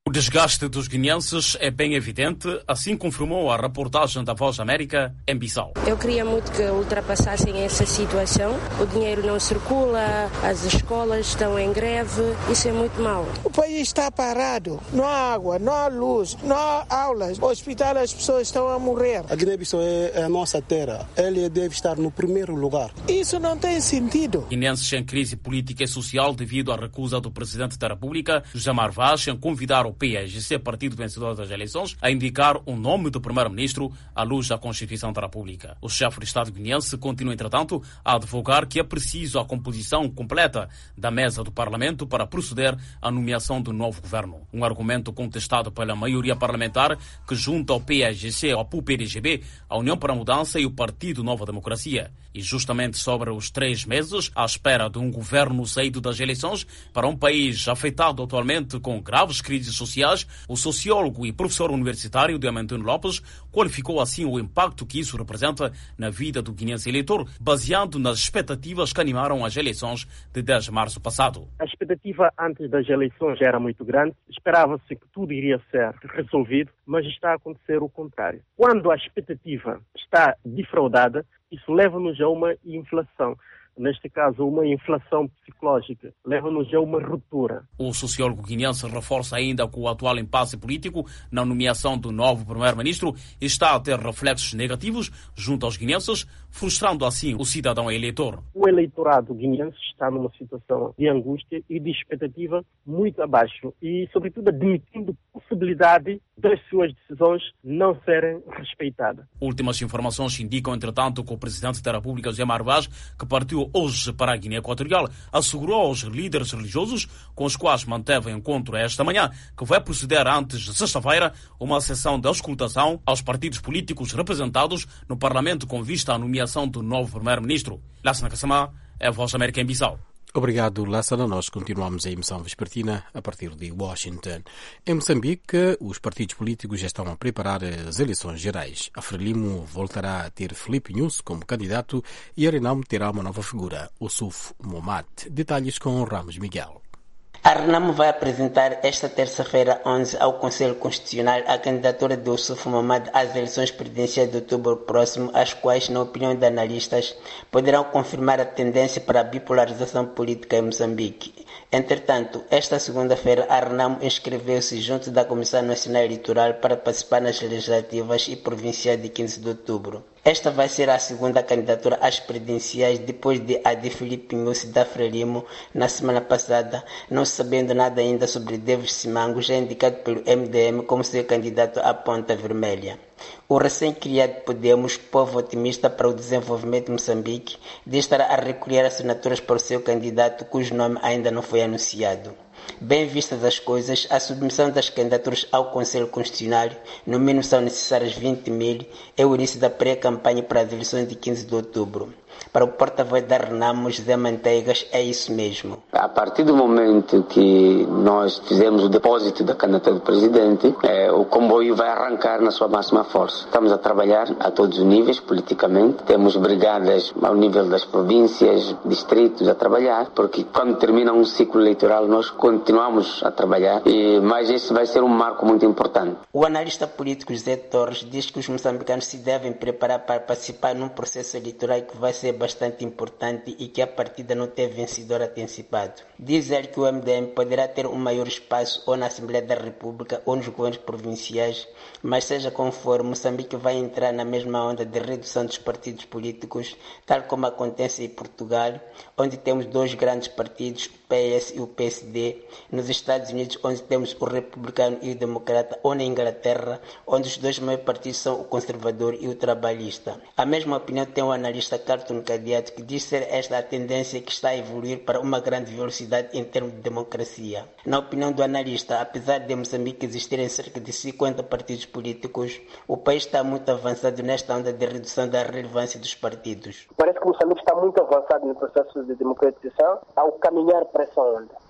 O desgaste dos guineenses é bem evidente, assim confirmou a reportagem da Voz da América em Bissau. Eu queria muito que ultrapassassem essa situação. O dinheiro não circula, as escolas estão em greve, isso é muito mau. O país está parado, não há água, não há luz, não há aulas. No hospital as pessoas estão a morrer. A Guiné-Bissau é a nossa terra, ele deve estar no primeiro lugar. Isso não tem sentido. Guineenses em crise política e social devido à recusa do Presidente da República, José Mário Vaz, em convidar o PAGC, partido vencedor das eleições, a indicar o nome do primeiro-ministro à luz da Constituição da República. O chefe de Estado guineense continua, entretanto, a advogar que é preciso a composição completa da mesa do Parlamento para proceder à nomeação do novo governo. Um argumento contestado pela maioria parlamentar que junta o PAGC ao PUPRGB, a União para a Mudança e o Partido Nova Democracia. E justamente sobre os 3 meses, à espera de um governo saído das eleições, para um país afetado atualmente com graves crises sociais, o sociólogo e professor universitário Diamantino Lopes qualificou assim o impacto que isso representa na vida do guineense eleitor, baseando nas expectativas que animaram as eleições de 10 de março passado. A expectativa antes das eleições era muito grande, esperava-se que tudo iria ser resolvido, mas está a acontecer o contrário. Quando a expectativa está defraudada, isso leva-nos a uma inflação. Neste caso, uma inflação psicológica, leva-nos a uma ruptura. O sociólogo guineense reforça ainda que o atual impasse político na nomeação do novo primeiro-ministro está a ter reflexos negativos junto aos guineenses, frustrando assim o cidadão eleitor. O eleitorado guineense está numa situação de angústia e de expectativa muito abaixo e, sobretudo, admitindo a possibilidade das suas decisões não serem respeitadas. Últimas informações indicam, entretanto, que o Presidente da República, José Mário Vaz, que partiu hoje para a Guiné Equatorial, assegurou aos líderes religiosos com os quais manteve encontro esta manhã que vai proceder antes de sexta-feira uma sessão de auscultação aos partidos políticos representados no Parlamento com vista à nomeação do novo primeiro-ministro. Lassana Kassamá, é a Voz da América em Bissau. Obrigado, Lassana. Nós continuamos a emissão vespertina a partir de Washington. Em Moçambique, os partidos políticos já estão a preparar as eleições gerais. A Frelimo voltará a ter Filipe Nunes como candidato e a Renamo terá uma nova figura, o Suf Momad. Detalhes com Ramos Miguel. A Renamo vai apresentar esta terça-feira 11 ao Conselho Constitucional a candidatura de Oussouf Momad às eleições presidenciais de outubro próximo, as quais, na opinião de analistas, poderão confirmar a tendência para a bipolarização política em Moçambique. Entretanto, esta segunda-feira, a Renamo inscreveu-se junto da Comissão Nacional Eleitoral para participar nas legislativas e provinciais de 15 de outubro. Esta vai ser a segunda candidatura às presidenciais depois de a de Filipe Nunes da Frelimo na semana passada, não sabendo nada ainda sobre Davis Simango, já indicado pelo MDM como seu candidato à Ponta Vermelha. O recém-criado Podemos, Povo Otimista para o Desenvolvimento de Moçambique, diz estar a recolher assinaturas para o seu candidato, cujo nome ainda não foi anunciado. Bem vistas as coisas, a submissão das candidaturas ao Conselho Constitucional, no mínimo são necessárias 20.000, é o início da pré-campanha para as eleições de 15 de outubro. Para o porta-voz da Renamo, José Manteigas, é isso mesmo. A partir do momento que nós fizemos o depósito da candidatura do presidente, o comboio vai arrancar na sua máxima força. Estamos a trabalhar a todos os níveis, politicamente. Temos brigadas ao nível das províncias, distritos a trabalhar, porque quando termina um ciclo eleitoral nós continuamos a trabalhar, mas esse vai ser um marco muito importante. O analista político José Torres diz que os moçambicanos se devem preparar para participar num processo eleitoral que vai ser bastante importante e que a partida não tem vencedor antecipado. Diz ele que o MDM poderá ter um maior espaço ou na Assembleia da República ou nos governos provinciais, mas seja como for, Moçambique vai entrar na mesma onda de redução dos partidos políticos, tal como acontece em Portugal, onde temos 2 grandes partidos, o PS e o PSD, nos Estados Unidos, onde temos o republicano e o democrata, ou na Inglaterra, onde os 2 maiores partidos são o conservador e o trabalhista. A mesma opinião tem o analista Carlton Cadiato, que diz ser esta a tendência que está a evoluir para uma grande velocidade em termos de democracia. Na opinião do analista, apesar de Moçambique existirem cerca de 50 partidos políticos, o país está muito avançado nesta onda de redução da relevância dos partidos. Parece que Moçambique está muito avançado no processo de democratização ao caminhar para essa onda.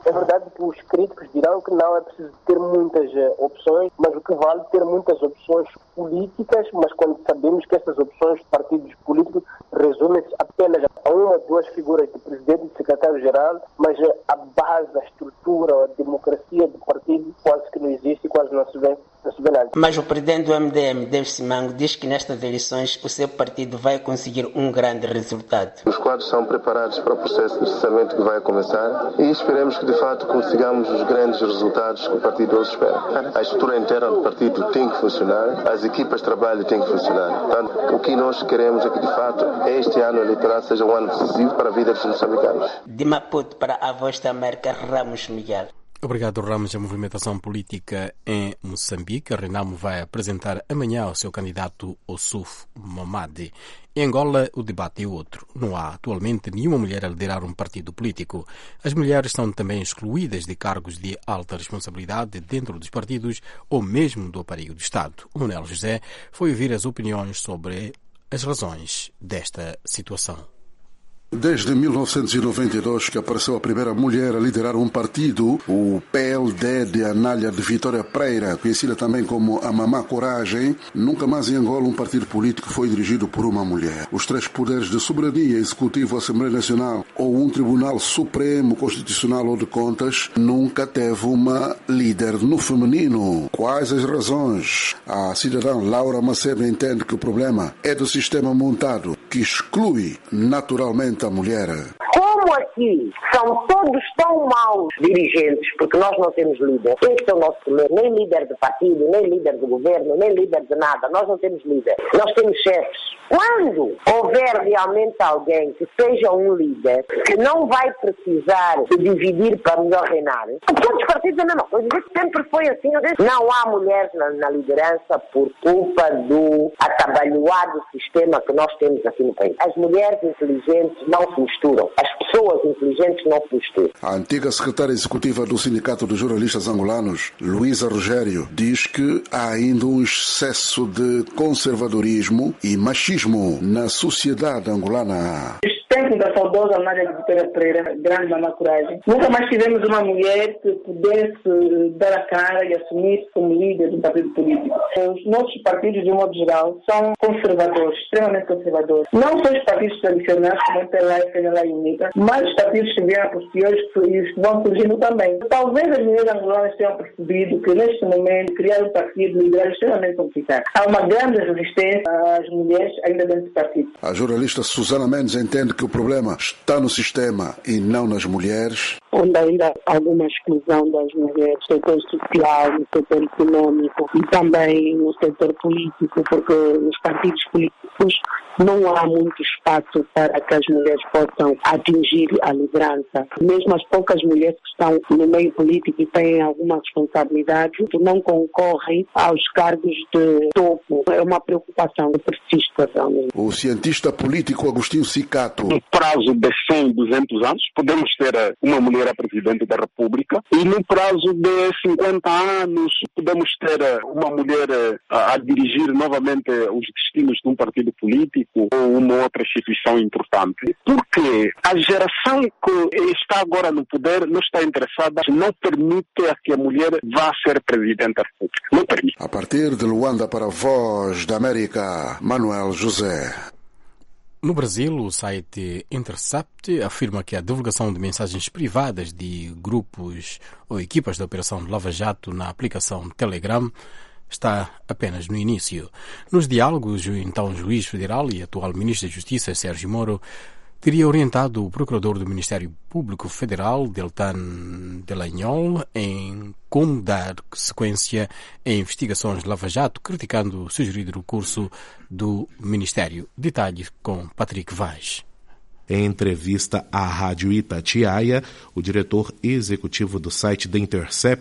É verdade que os críticos dirão que não é preciso ter muitas opções, mas o que vale é ter muitas opções políticas, mas quando sabemos que essas opções de partidos políticos resumem-se apenas a uma ou duas figuras de presidente e secretário-geral, mas a base, a estrutura, a democracia do partido quase que não existe e quase não se vê nada. Mas o presidente do MDM, David Simango, diz que nestas eleições o seu partido vai conseguir um grande resultado. Os quadros são preparados para o processo de processamento que vai começar e esperemos que de fato consigamos os grandes resultados que o partido hoje espera. A estrutura interna do partido tem que funcionar, as equipas de trabalho têm que funcionar. Portanto, o que nós queremos é que de fato este ano eleitoral seja um ano decisivo para a vida dos moçambicanos. De Maputo para a Voz da América, Ramos Miguel. Obrigado, Ramos. A movimentação política em Moçambique. A Renamo vai apresentar amanhã o seu candidato Ossuf Momadi. Em Angola, o debate é outro. Não há atualmente nenhuma mulher a liderar um partido político. As mulheres são também excluídas de cargos de alta responsabilidade dentro dos partidos ou mesmo do aparelho do Estado. O Manuel José foi ouvir as opiniões sobre as razões desta situação. Desde 1992 que apareceu a primeira mulher a liderar um partido, o PLD de Anália de Vitória Pereira, conhecida também como a Mamá Coragem, nunca mais em Angola um partido político foi dirigido por uma mulher. Os três poderes de soberania, executivo, Assembleia Nacional ou um Tribunal Supremo, Constitucional ou de Contas, nunca teve uma líder no feminino. Quais as razões? A cidadã Laura Macedo entende que o problema é do sistema montado, que exclui naturalmente a mulher. Como aqui são todos tão maus dirigentes, porque nós não temos líder. Este é o nosso problema. Nem líder de partido, nem líder do governo, nem líder de nada. Nós não temos líder. Nós temos chefes. Quando houver realmente alguém que seja um líder, que não vai precisar de dividir para melhor reinar, todos os partidos é a mesma coisa. Sempre foi assim. Não há mulheres na liderança por culpa do atabalhoado sistema que nós temos aqui no país. As mulheres inteligentes não se misturam. As pessoas inteligentes não se misturam. A antiga secretária executiva do Sindicato dos Jornalistas Angolanos, Luísa Rogério, diz que há ainda um excesso de conservadorismo e machismo na sociedade angolana. Tempo da saudosa Anália de Vitória Pereira, grande Mamá Coragem. Nunca mais tivemos uma mulher que pudesse dar a cara e assumir-se como líder de um partido político. Os nossos partidos, de um modo geral, são conservadores, extremamente conservadores. Não são os partidos tradicionais, como o MPLA, FNLA e UNITA, mas os partidos que vieram posteriores e que vão surgindo também. Talvez as mulheres angolanas tenham percebido que, neste momento, criar um partido liderar é extremamente complicado. Há uma grande resistência às mulheres ainda dentro do partido. A jornalista Susana Mendes entende que o problema está no sistema e não nas mulheres. Onde ainda há alguma exclusão das mulheres no setor social, no setor econômico e também no setor político, porque nos partidos políticos não há muito espaço para que as mulheres possam atingir a liderança. Mesmo as poucas mulheres que estão no meio político e têm alguma responsabilidade, não concorrem aos cargos de topo. É uma preocupação que persiste realmente. O cientista político Agostinho Cicato. No prazo de 100, 200 anos, podemos ter uma mulher a presidente da República e no prazo de 50 anos podemos ter uma mulher a dirigir novamente os destinos de um partido político ou uma outra instituição importante. Porque a geração que está agora no poder não está interessada, não permite que a mulher vá ser presidente da República. Não permite. A partir de Luanda para a Voz da América, Manuel José. No Brasil, o site Intercept afirma que a divulgação de mensagens privadas de grupos ou equipas da Operação Lava Jato na aplicação Telegram está apenas no início. Nos diálogos, o então juiz federal e atual ministro da Justiça, Sérgio Moro, teria orientado o procurador do Ministério Público Federal, Deltan Delagnol, em como dar sequência a investigações de Lava Jato, criticando o sugerido recurso do Ministério. Detalhes com Patrick Vaz. Em entrevista à Rádio Itatiaia, o diretor executivo do site The Intercept,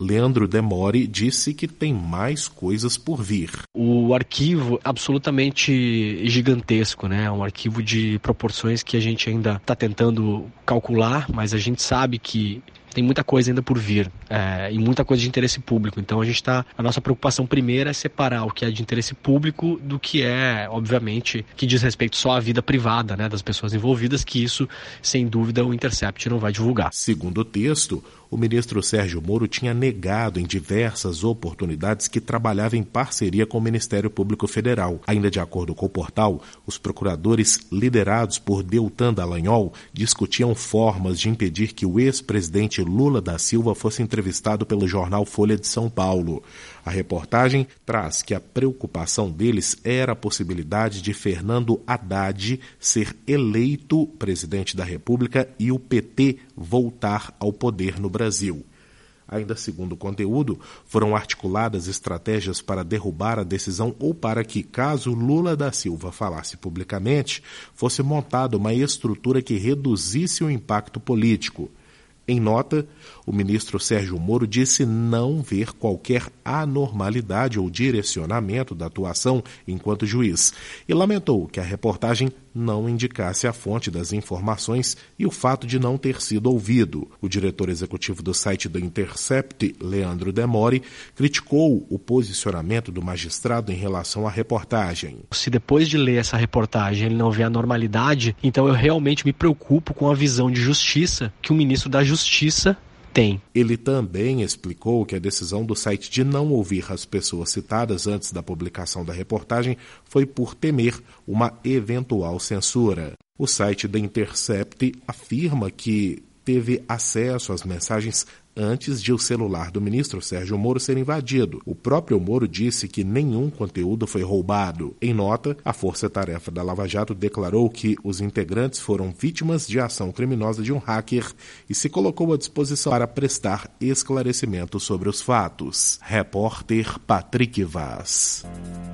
Leandro Demori, disse que tem mais coisas por vir. O arquivo é absolutamente gigantesco, né? É um arquivo de proporções que a gente ainda está tentando calcular, mas a gente sabe que tem muita coisa ainda por vir e muita coisa de interesse público. Então a nossa preocupação primeira é separar o que é de interesse público do que é, obviamente, que diz respeito só à vida privada, né, das pessoas envolvidas, que isso, sem dúvida, o Intercept não vai divulgar. Segundo o texto, o ministro Sérgio Moro tinha negado em diversas oportunidades que trabalhava em parceria com o Ministério Público Federal. Ainda de acordo com o portal, os procuradores liderados por Deltan Dallagnol discutiam formas de impedir que o ex-presidente Lula da Silva fosse entrevistado pelo jornal Folha de São Paulo. A reportagem traz que a preocupação deles era a possibilidade de Fernando Haddad ser eleito presidente da República e o PT voltar ao poder no Brasil. Ainda segundo o conteúdo, foram articuladas estratégias para derrubar a decisão ou para que, caso Lula da Silva falasse publicamente, fosse montada uma estrutura que reduzisse o impacto político. Em nota, o ministro Sérgio Moro disse não ver qualquer anormalidade ou direcionamento da atuação enquanto juiz e lamentou que a reportagem não indicasse a fonte das informações e o fato de não ter sido ouvido. O diretor executivo do site do Intercept, Leandro Demori, criticou o posicionamento do magistrado em relação à reportagem. Se depois de ler essa reportagem ele não vê a normalidade, então eu realmente me preocupo com a visão de justiça que o ministro da Justiça tem. Ele também explicou que a decisão do site de não ouvir as pessoas citadas antes da publicação da reportagem foi por temer uma eventual censura. O site da Intercept afirma que teve acesso às mensagens antes de o celular do ministro Sérgio Moro ser invadido. O próprio Moro disse que nenhum conteúdo foi roubado. Em nota, a Força-Tarefa da Lava Jato declarou que os integrantes foram vítimas de ação criminosa de um hacker e se colocou à disposição para prestar esclarecimentos sobre os fatos. Repórter Patrick Vaz.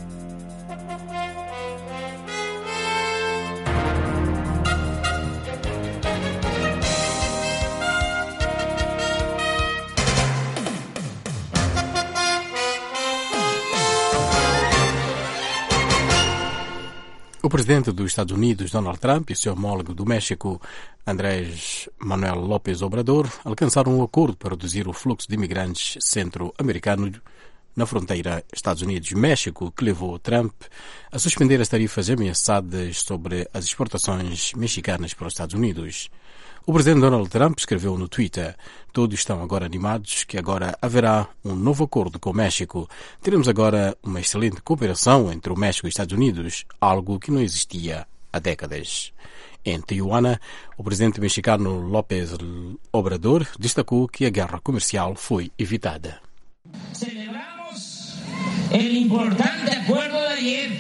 O presidente dos Estados Unidos, Donald Trump, e seu homólogo do México, Andrés Manuel López Obrador, alcançaram um acordo para reduzir o fluxo de imigrantes centro-americanos na fronteira Estados Unidos-México, que levou Trump a suspender as tarifas ameaçadas sobre as exportações mexicanas para os Estados Unidos. O presidente Donald Trump escreveu no Twitter: todos estão agora animados que agora haverá um novo acordo com o México. Teremos agora uma excelente cooperação entre o México e os Estados Unidos, algo que não existia há décadas. Em Tijuana, o presidente mexicano López Obrador destacou que a guerra comercial foi evitada. Celebramos o importante acordo de ayer,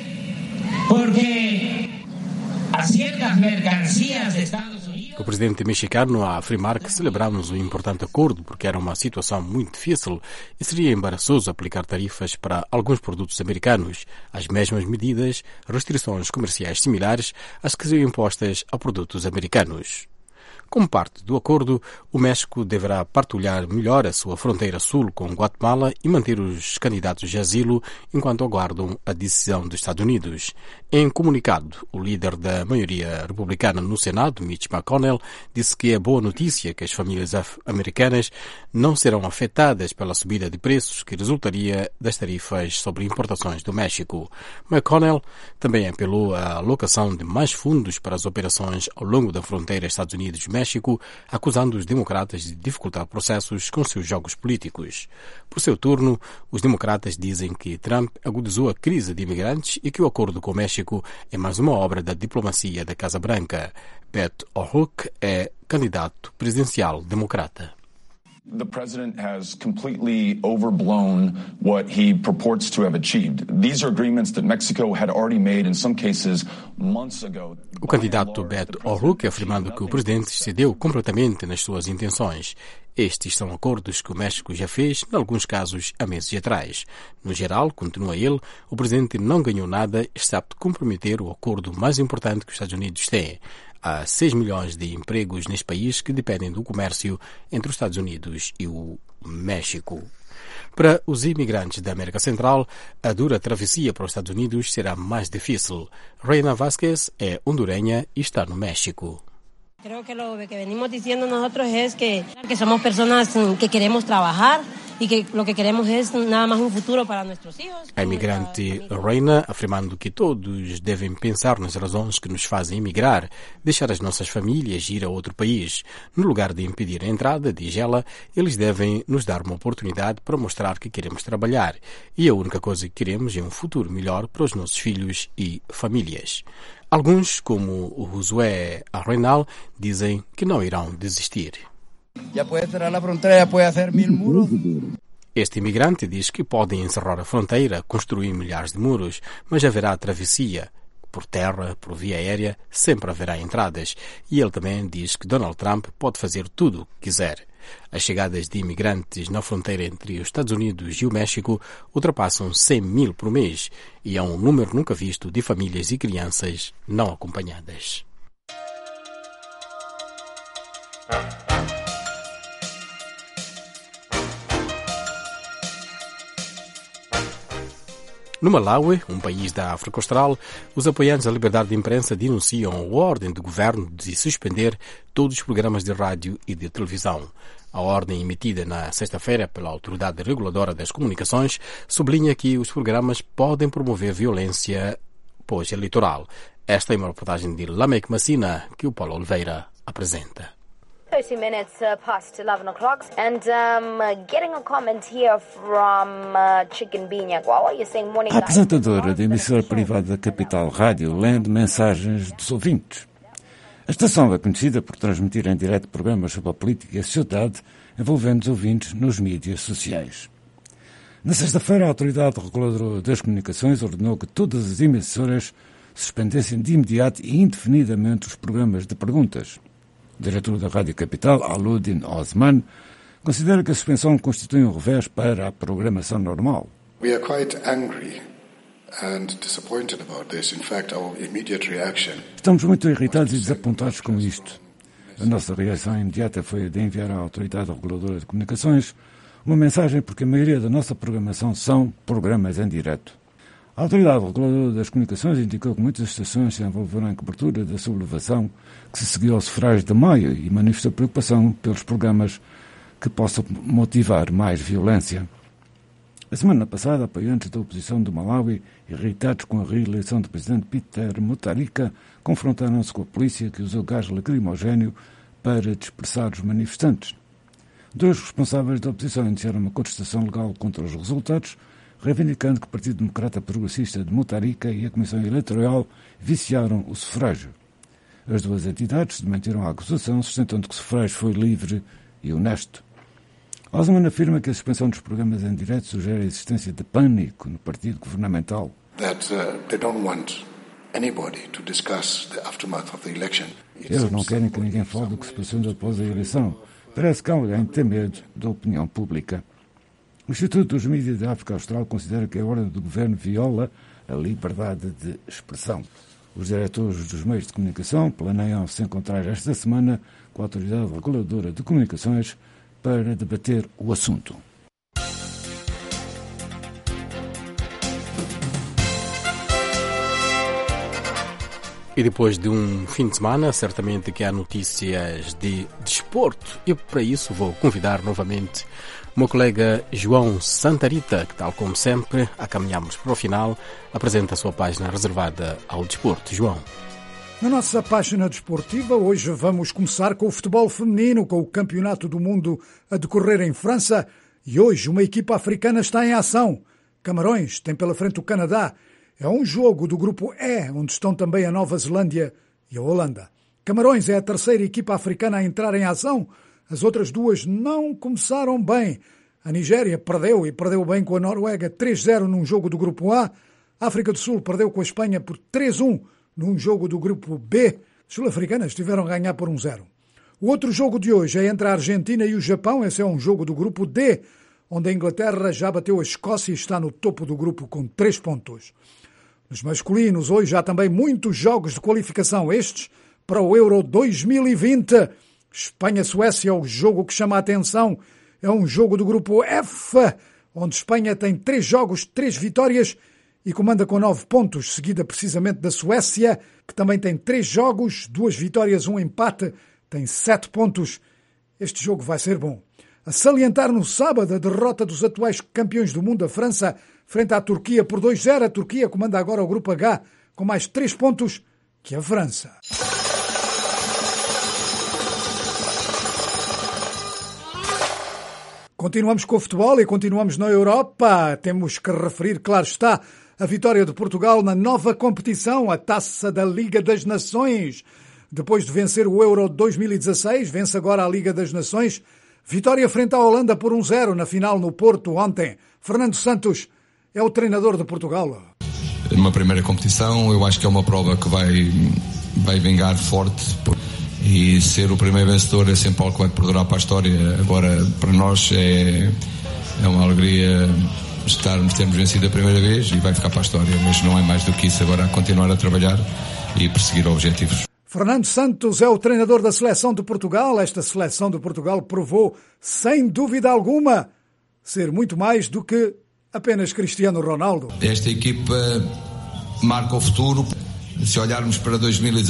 porque a certas mercancías de Estados Unidos. O presidente mexicano a afirmar que celebramos um importante acordo porque era uma situação muito difícil e seria embaraçoso aplicar tarifas para alguns produtos americanos, as mesmas medidas, restrições comerciais similares às que seriam impostas a produtos americanos. Como parte do acordo, o México deverá partilhar melhor a sua fronteira sul com Guatemala e manter os candidatos de asilo enquanto aguardam a decisão dos Estados Unidos. Em comunicado, o líder da maioria republicana no Senado, Mitch McConnell, disse que é boa notícia que as famílias americanas não serão afetadas pela subida de preços que resultaria das tarifas sobre importações do México. McConnell também apelou à alocação de mais fundos para as operações ao longo da fronteira Estados Unidos-México, acusando os democratas de dificultar processos com seus jogos políticos. Por seu turno, os democratas dizem que Trump agudizou a crise de imigrantes e que o acordo com o México é mais uma obra da diplomacia da Casa Branca. Beto O'Rourke é candidato presidencial democrata. The president has completely overblown what he purports to have achieved. These are agreements that Mexico had already made in some cases months ago. O candidato Beto O'Rourke afirmando que o presidente excedeu completamente nas suas intenções. Estes são acordos que o México já fez, em alguns casos, há meses atrás. No geral, continua ele, o presidente não ganhou nada, excepto comprometer o acordo mais importante que os Estados Unidos têm, Há 6 milhões de empregos neste país que dependem do comércio entre os Estados Unidos e o México. Para os imigrantes da América Central, a dura travessia para os Estados Unidos será mais difícil. Reina Vázquez é hondureña e está no México. Creo que lo que venimos diciendo nosotros es que somos personas que queremos trabajar y que lo que queremos es nada más un futuro para nuestros hijos. A imigrante Reina afirmando que todos devem pensar nas razões que nos fazem emigrar, deixar as nossas famílias e ir a outro país. No lugar de impedir a entrada, diz ela, eles devem nos dar uma oportunidade para mostrar que queremos trabalhar. E a única coisa que queremos é um futuro melhor para os nossos filhos e famílias. Alguns, como o Josué Arrenal, dizem que não irão desistir. Já pode cerrar a fronteira, já pode fazer 1000 muros. Este imigrante diz que podem encerrar a fronteira, construir milhares de muros, mas haverá travessia. Por terra, por via aérea, sempre haverá entradas. E ele também diz que Donald Trump pode fazer tudo o que quiser. As chegadas de imigrantes na fronteira entre os Estados Unidos e o México ultrapassam 100 mil por mês e é um número nunca visto de famílias e crianças não acompanhadas. No Malawi, um país da África Austral, os apoiantes da liberdade de imprensa denunciam a ordem do governo de suspender todos os programas de rádio e de televisão. A ordem emitida na sexta-feira pela Autoridade Reguladora das Comunicações sublinha que os programas podem promover violência pós-eleitoral. Esta é uma reportagem de Lamek Massina que o Paulo Oliveira apresenta. 30 minutes past 11 o'clock, and getting a comment here from Chicken Binyagwawa. You're saying morning. A apresentadora da emissora privada da Capital Rádio lendo mensagens dos ouvintes. A estação é conhecida por transmitir em direto programas sobre a política e a sociedade, envolvendo os ouvintes nos mídias sociais. Na sexta-feira, a Autoridade Reguladora das Comunicações ordenou que todas as emissoras suspendessem de imediato e indefinidamente os programas de perguntas. O diretor da Rádio Capital, Aludin Osman, considera que a suspensão constitui um revés para a programação normal. We are quite angry and disappointed about this. In fact, our immediate reaction. Estamos muito irritados e desapontados com isto. A nossa reação imediata foi a de enviar à Autoridade Reguladora de Comunicações uma mensagem porque a maioria da nossa programação são programas em direto. A Autoridade Reguladora das Comunicações indicou que muitas estações se envolveram em cobertura da sublevação que se seguiu ao sufrágio de maio e manifestou preocupação pelos programas que possam motivar mais violência. A semana passada, apoiantes da oposição do Malawi, irritados com a reeleição do presidente Peter Mutharika, confrontaram-se com a polícia que usou gás lacrimogéneo para dispersar os manifestantes. 2 responsáveis da oposição iniciaram uma contestação legal contra os resultados, reivindicando que o Partido Democrata Progressista de Mutharika e a Comissão Eleitoral viciaram o sufrágio. As 2 entidades desmentiram a acusação, sustentando que o sufrágio foi livre e honesto. Osman afirma que a suspensão dos programas em direto sugere a existência de pânico no partido governamental. Eles não querem que ninguém fale do que se passou após a eleição. Parece que alguém tem medo da opinião pública. O Instituto dos Mídias da África Austral considera que a ordem do governo viola a liberdade de expressão. Os diretores dos meios de comunicação planeiam se encontrar esta semana com a Autoridade Reguladora de Comunicações para debater o assunto. E depois de um fim de semana, certamente que há notícias de desporto. E para isso vou convidar novamente o meu colega João Santarita, que tal como sempre, a caminhamos para o final, apresenta a sua página reservada ao desporto. João. Na nossa página desportiva, hoje vamos começar com o futebol feminino, com o Campeonato do Mundo a decorrer em França. E hoje uma equipa africana está em ação. Camarões tem pela frente o Canadá. É um jogo do grupo E, onde estão também a Nova Zelândia e a Holanda. Camarões é a terceira equipa africana a entrar em ação. As outras 2 não começaram bem. A Nigéria perdeu e perdeu bem com a Noruega 3-0 num jogo do grupo A. A África do Sul perdeu com a Espanha por 3-1 num jogo do grupo B. As sul-africanas tiveram a ganhar por 1-0. O outro jogo de hoje é entre a Argentina e o Japão. Esse é um jogo do grupo D, onde a Inglaterra já bateu a Escócia e está no topo do grupo com 3 pontos. Nos masculinos, hoje há também muitos jogos de qualificação. Estes para o Euro 2020. Espanha-Suécia é o jogo que chama a atenção. É um jogo do grupo F, onde Espanha tem 3 jogos, 3 vitórias e comanda com 9 pontos, seguida precisamente da Suécia, que também tem 3 jogos, 2 vitórias, 1 empate, tem 7 pontos. Este jogo vai ser bom. A salientar no sábado a derrota dos atuais campeões do mundo, a França, frente à Turquia por 2-0. A Turquia comanda agora o grupo H com mais 3 pontos que a França. Continuamos com o futebol e continuamos na Europa. Temos que referir, claro está, a vitória de Portugal na nova competição, a Taça da Liga das Nações. Depois de vencer o Euro 2016, vence agora a Liga das Nações. Vitória frente à Holanda por 1-0 na final no Porto ontem. Fernando Santos é o treinador de Portugal. Uma primeira competição, eu acho que é uma prova que vai vingar forte. E ser o primeiro vencedor é sempre algo que vai perdurar para a história. Agora, para nós é uma alegria termos vencido a primeira vez e vai ficar para a história. Mas não é mais do que isso. Agora é continuar a trabalhar e perseguir objetivos. Fernando Santos é o treinador da seleção de Portugal. Esta seleção de Portugal provou, sem dúvida alguma, ser muito mais do que apenas Cristiano Ronaldo. Esta equipa marca o futuro. Se olharmos para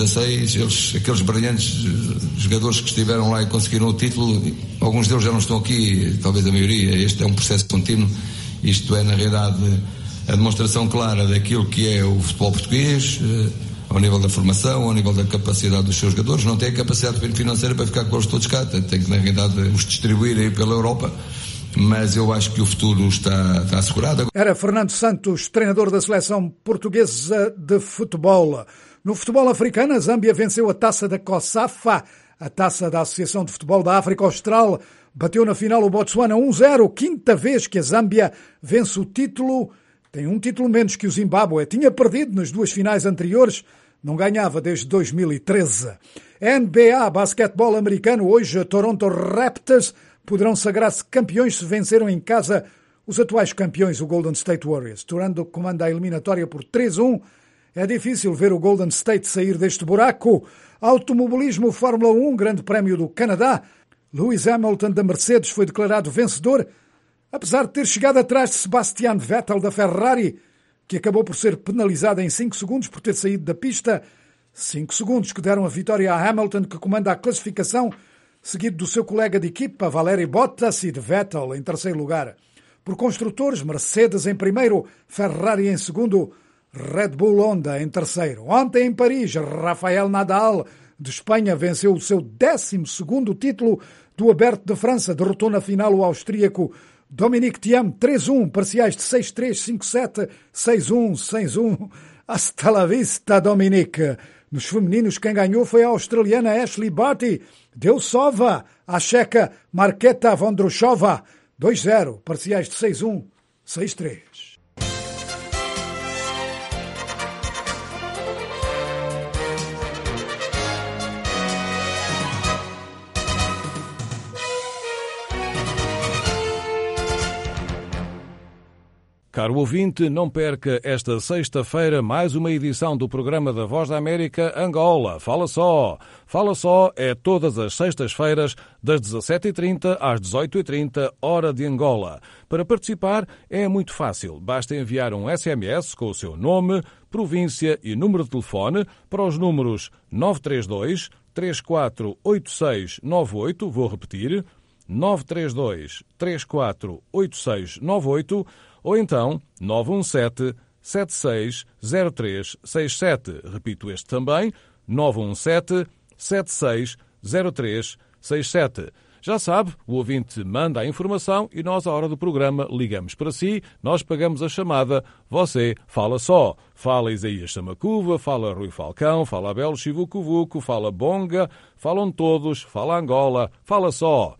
2016, aqueles brilhantes jogadores que estiveram lá e conseguiram o título, alguns deles já não estão aqui, talvez a maioria. Este é um processo contínuo. Isto é, na realidade, a demonstração clara daquilo que é o futebol português, ao nível da formação, ao nível da capacidade dos seus jogadores. Não tem a capacidade financeira para ficar com eles todos cá, tem que, na realidade, os distribuir aí pela Europa. Mas eu acho que o futuro está assegurado. Era Fernando Santos, treinador da seleção portuguesa de futebol. No futebol africano, a Zâmbia venceu a Taça da COSAFA, a Taça da Associação de Futebol da África Austral. Bateu na final o Botsuana 1-0, quinta vez que a Zâmbia vence o título. Tem um título menos que o Zimbábue. Tinha perdido nas 2 finais anteriores, não ganhava desde 2013. NBA, basquetebol americano, hoje Toronto Raptors poderão sagrar-se campeões se venceram em casa os atuais campeões, o Golden State Warriors. Toronto comanda a eliminatória por 3-1. É difícil ver o Golden State sair deste buraco. Automobilismo Fórmula 1, Grande Prémio do Canadá. Lewis Hamilton da Mercedes foi declarado vencedor, apesar de ter chegado atrás de Sebastian Vettel da Ferrari, que acabou por ser penalizado em 5 segundos por ter saído da pista. 5 segundos que deram a vitória a Hamilton, que comanda a classificação, seguido do seu colega de equipa, Valtteri Bottas, e de Vettel em terceiro lugar. Por construtores, Mercedes em primeiro, Ferrari em segundo, Red Bull Honda em terceiro. Ontem em Paris, Rafael Nadal, de Espanha, venceu o seu 12º título do Aberto de França. Derrotou na final o austríaco Dominic Thiem 3-1, parciais de 6-3, 5-7, 6-1, 6-1. Hasta la vista, Dominic. Nos femininos, quem ganhou foi a australiana Ashley Barty. Deu sova à checa Marketa Vondrousova. 2-0, parciais de 6-1, 6-3. Caro ouvinte, não perca esta sexta-feira mais uma edição do programa da Voz da América Angola. Fala só! Fala só é todas as sextas-feiras, das 17h30 às 18h30, hora de Angola. Para participar é muito fácil. Basta enviar um SMS com o seu nome, província e número de telefone para os números 932 348698. Vou repetir, 932 348698. Ou então 917-760367. Repito este também, 917-760367. Já sabe, o ouvinte manda a informação e nós, à hora do programa, ligamos para si, nós pagamos a chamada, você fala só. Fala Isaías Samacuva, fala Rui Falcão, fala Abel Chivucovuco, fala Bonga, falam todos, fala Angola, fala só.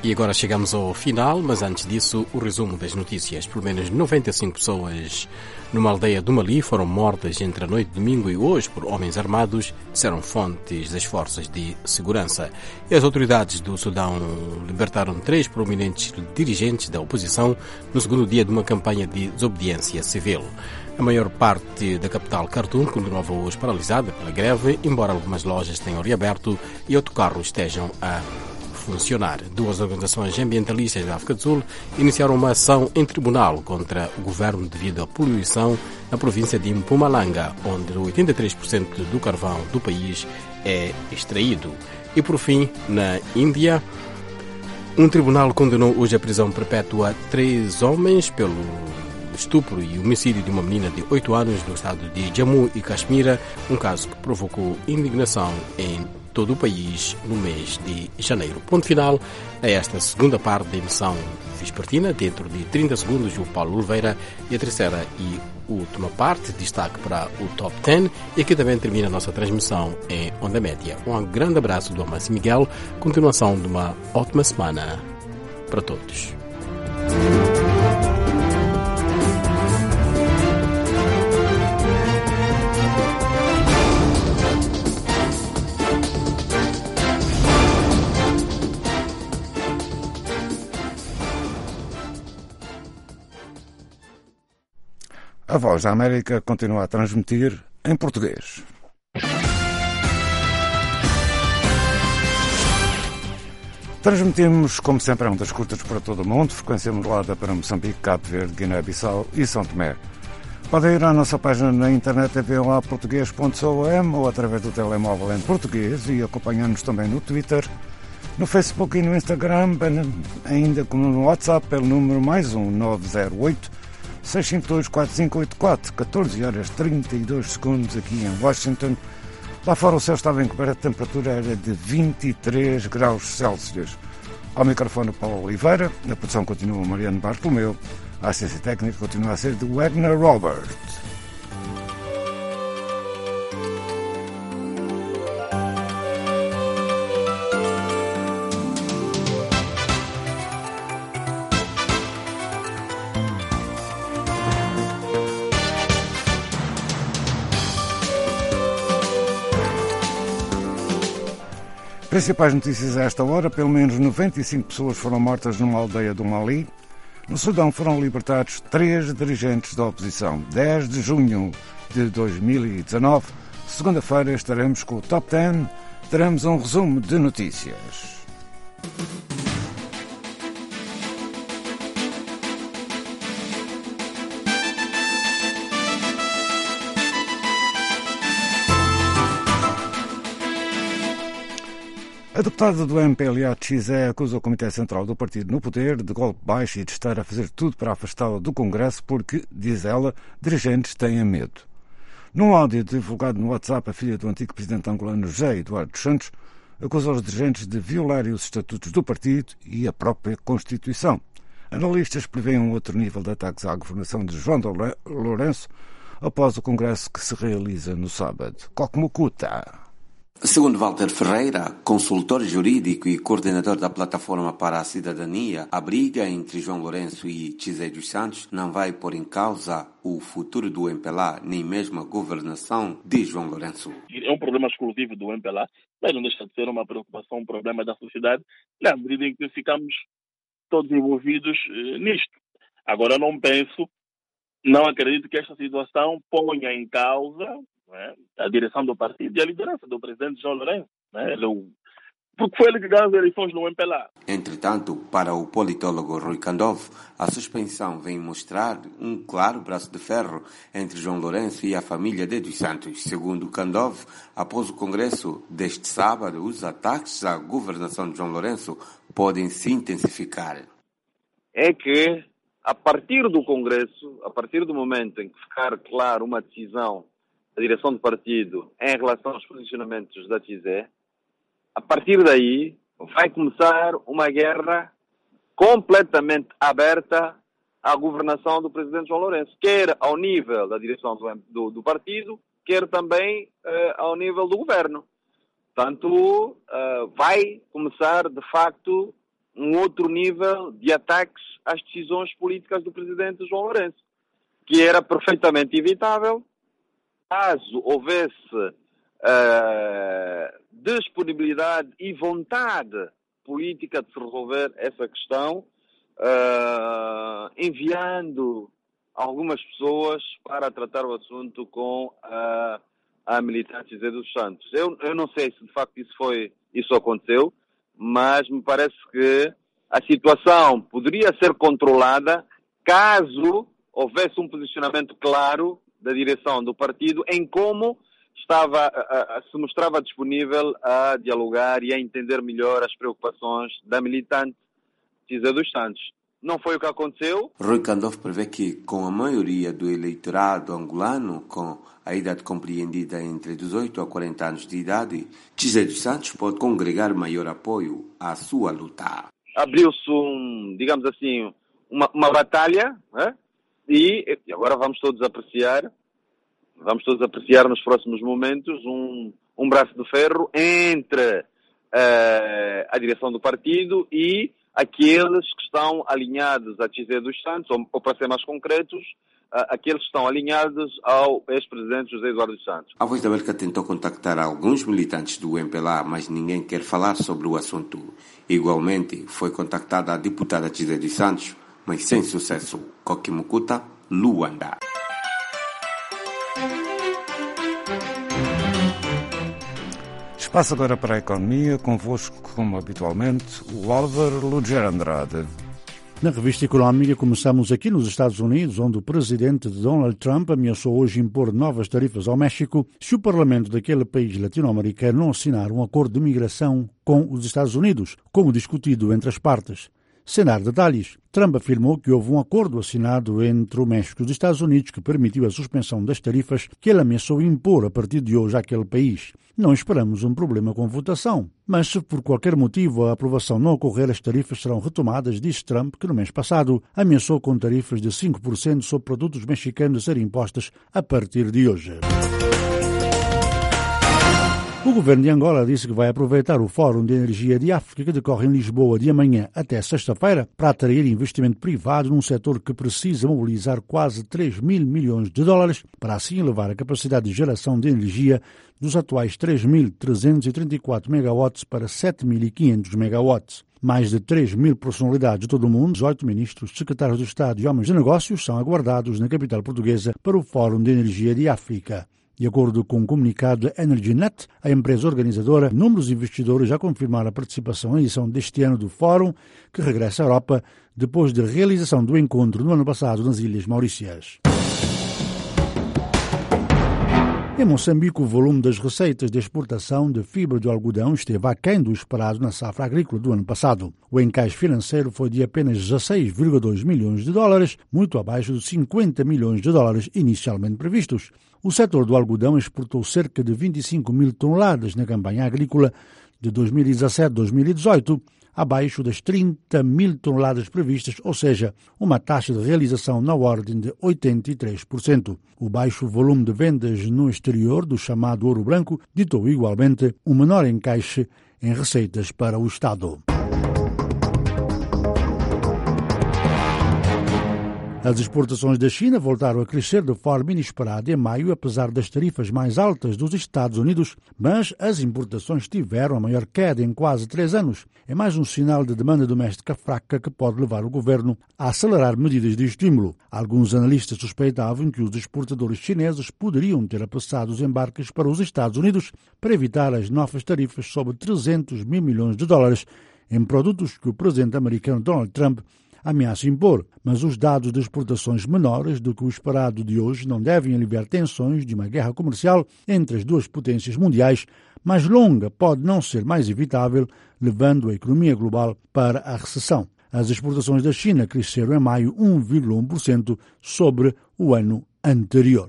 E agora chegamos ao final, mas antes disso, o resumo das notícias. Pelo menos 95 pessoas numa aldeia do Mali foram mortas entre a noite de domingo e hoje por homens armados, disseram fontes das forças de segurança. E as autoridades do Sudão libertaram 3 prominentes dirigentes da oposição no segundo dia de uma campanha de desobediência civil. A maior parte da capital, Khartoum, continuava hoje paralisada pela greve, embora algumas lojas tenham reaberto e autocarros estejam a funcionar. 2 organizações ambientalistas da África do Sul iniciaram uma ação em tribunal contra o governo devido à poluição na província de Mpumalanga, onde 83% do carvão do país é extraído. E por fim, na Índia, um tribunal condenou hoje a prisão perpétua 3 homens pelo estupro e homicídio de uma menina de 8 anos no estado de Jammu e Caxemira, um caso que provocou indignação em todo o país no mês de janeiro. Ponto final a esta segunda parte da emissão vespertina. Dentro de 30 segundos, o Paulo Oliveira e a terceira e última parte, destaque para o Top 10. E aqui também termina a nossa transmissão em Onda Média. Um grande abraço do Amancio Miguel. Continuação de uma ótima semana para todos. A Voz da América continua a transmitir em português. Transmitimos, como sempre, em ondas curtas para todo o mundo, frequência modulada para Moçambique, Cabo Verde, Guiné-Bissau e São Tomé. Podem ir à nossa página na internet voaportugues.com ou através do telemóvel em português e acompanhar-nos também no Twitter, no Facebook e no Instagram, ainda como no WhatsApp, pelo número +1 908 652 4584, 14 horas 32 segundos aqui em Washington. Lá fora o céu estava encoberto, a temperatura era de 23 graus Celsius. Ao microfone Paulo Oliveira, na produção continua Mariano Bartolomeu, a assistência técnica continua a ser de Wagner Robert. Principais notícias a esta hora: pelo menos 95 pessoas foram mortas numa aldeia do Mali. No Sudão foram libertados 3 dirigentes da oposição. 10 de junho de 2019, segunda-feira, estaremos com o Top 10. Teremos um resumo de notícias. A deputada do MPLA-XE acusa o Comitê Central do Partido no poder de golpe baixo e de estar a fazer tudo para afastá-la do Congresso porque, diz ela, dirigentes têm medo. Num áudio divulgado no WhatsApp, a filha do antigo presidente angolano José Eduardo Santos acusa os dirigentes de violarem os estatutos do partido e a própria Constituição. Analistas prevêem um outro nível de ataques à governação de João Lourenço após o Congresso que se realiza no sábado. Cocmucuta. Segundo Walter Ferreira, consultor jurídico e coordenador da Plataforma para a Cidadania, a briga entre João Lourenço e José dos Santos não vai pôr em causa o futuro do MPLA, nem mesmo a governação de João Lourenço. É um problema exclusivo do MPLA, mas não deixa de ser uma preocupação, um problema da sociedade, na medida em que ficamos todos envolvidos nisto. Agora, não acredito que esta situação ponha em causa a direção do partido e a liderança do presidente João Lourenço, porque foi ele que ganhou as eleições no MPLA. Entretanto, para o politólogo Rui Kandov, a suspensão vem mostrar um claro braço de ferro entre João Lourenço e a família de dos Santos. Segundo Kandov, após o Congresso deste sábado, os ataques à governação de João Lourenço podem se intensificar. É que, a partir do Congresso, a partir do momento em que ficar claro uma decisão da direção do partido em relação aos posicionamentos da XE, a partir daí vai começar uma guerra completamente aberta à governação do presidente João Lourenço, quer ao nível da direção do partido, quer também ao nível do governo. Portanto, vai começar, de facto, um outro nível de ataques às decisões políticas do presidente João Lourenço, que era perfeitamente evitável caso houvesse disponibilidade e vontade política de se resolver essa questão, enviando algumas pessoas para tratar o assunto com a militante José dos Santos. Eu não sei se de facto isso aconteceu, mas me parece que a situação poderia ser controlada caso houvesse um posicionamento claro da direção do partido em como se mostrava disponível a dialogar e a entender melhor as preocupações da militante José dos Santos. Não foi o que aconteceu. Rui Candof prevê que, com a maioria do eleitorado angolano com a idade compreendida entre 18 a 40 anos de idade, José dos Santos pode congregar maior apoio à sua luta. Abriu-se, digamos assim, uma batalha, né? E agora vamos todos apreciar nos próximos momentos um braço de ferro entre a direção do partido e aqueles que estão alinhados a José dos Santos, ou para ser mais concretos, aqueles que estão alinhados ao ex-presidente José Eduardo dos Santos. A Voz da América tentou contactar alguns militantes do MPLA, mas ninguém quer falar sobre o assunto. Igualmente, foi contactada a deputada José dos Santos, mas sem sucesso. Koki Mukuta, Luanda. Espaço agora para a economia, convosco, como habitualmente, o Álvaro Luger Andrade. Na revista Económica começamos aqui nos Estados Unidos, onde o presidente Donald Trump ameaçou hoje impor novas tarifas ao México se o parlamento daquele país latino-americano não assinar um acordo de migração com os Estados Unidos, como discutido entre as partes. Sem dar detalhes, Trump afirmou que houve um acordo assinado entre o México e os Estados Unidos que permitiu a suspensão das tarifas que ele ameaçou impor a partir de hoje àquele país. Não esperamos um problema com votação, mas se por qualquer motivo a aprovação não ocorrer, as tarifas serão retomadas, disse Trump, que no mês passado ameaçou com tarifas de 5% sobre produtos mexicanos a serem impostas a partir de hoje. O governo de Angola disse que vai aproveitar o Fórum de Energia de África que decorre em Lisboa de amanhã até sexta-feira para atrair investimento privado num setor que precisa mobilizar quase 3 mil milhões de dólares para assim elevar a capacidade de geração de energia dos atuais 3.334 megawatts para 7.500 megawatts. Mais de 3 mil personalidades de todo o mundo, 18 ministros, secretários de Estado e homens de negócios são aguardados na capital portuguesa para o Fórum de Energia de África. De acordo com um comunicado da EnergyNet, a empresa organizadora, inúmeros investidores já confirmaram a participação na edição deste ano do Fórum, que regressa à Europa depois da realização do encontro no ano passado nas Ilhas Maurícias. Em Moçambique, o volume das receitas de exportação de fibra de algodão esteve aquém do esperado na safra agrícola do ano passado. O encaixe financeiro foi de apenas 16,2 milhões de dólares, muito abaixo dos 50 milhões de dólares inicialmente previstos. O setor do algodão exportou cerca de 25 mil toneladas na campanha agrícola de 2017-2018, abaixo das 30 mil toneladas previstas, ou seja, uma taxa de realização na ordem de 83%. O baixo volume de vendas no exterior do chamado ouro branco ditou igualmente um menor encaixe em receitas para o Estado. As exportações da China voltaram a crescer de forma inesperada em maio, apesar das tarifas mais altas dos Estados Unidos, mas as importações tiveram a maior queda em quase 3 anos. É mais um sinal de demanda doméstica fraca que pode levar o governo a acelerar medidas de estímulo. Alguns analistas suspeitavam que os exportadores chineses poderiam ter apressado os embarques para os Estados Unidos para evitar as novas tarifas sobre 300 mil milhões de dólares em produtos que o presidente americano Donald Trump ameaça impor, mas os dados de exportações menores do que o esperado de hoje não devem aliviar tensões de uma guerra comercial entre as duas potências mundiais, mas longa pode não ser mais evitável, levando a economia global para a recessão. As exportações da China cresceram em maio 1,1% sobre o ano anterior.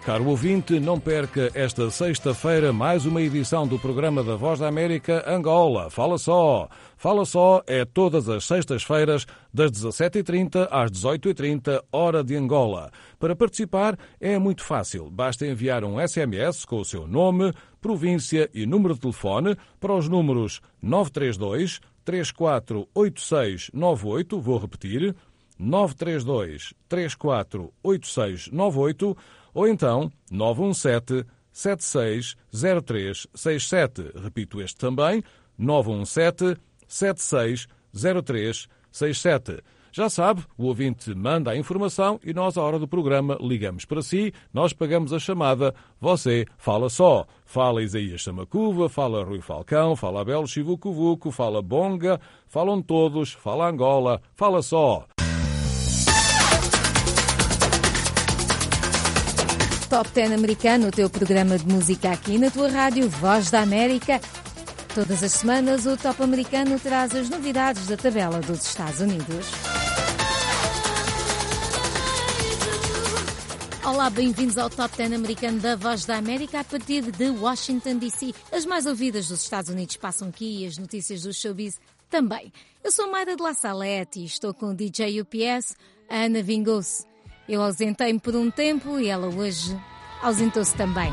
Caro ouvinte, não perca esta sexta-feira mais uma edição do programa da Voz da América Angola. Fala Só! Fala Só é todas as sextas-feiras, das 17h30 às 18h30, hora de Angola. Para participar é muito fácil. Basta enviar um SMS com o seu nome, província e número de telefone para os números 932 348698, vou repetir, 932 348698, ou então 917 760367. Repito este também, 917 760367. Já sabe, o ouvinte manda a informação e nós, à hora do programa, ligamos para si, nós pagamos a chamada, você fala só. Fala Isaías Samacuva, fala Rui Falcão, fala Abel Chivucuvuco, fala Bonga, falam todos, fala Angola, fala só. Top 10 americano, o teu programa de música aqui na tua rádio Voz da América. Todas as semanas o Top americano traz as novidades da tabela dos Estados Unidos. Olá, bem-vindos ao Top 10 americano da Voz da América a partir de Washington, D.C. As mais ouvidas dos Estados Unidos passam aqui e as notícias do showbiz também. Eu sou Mayra de La Salete e estou com o DJ UPS, a Ana vingou-se. Eu ausentei-me por um tempo e ela hoje ausentou-se também.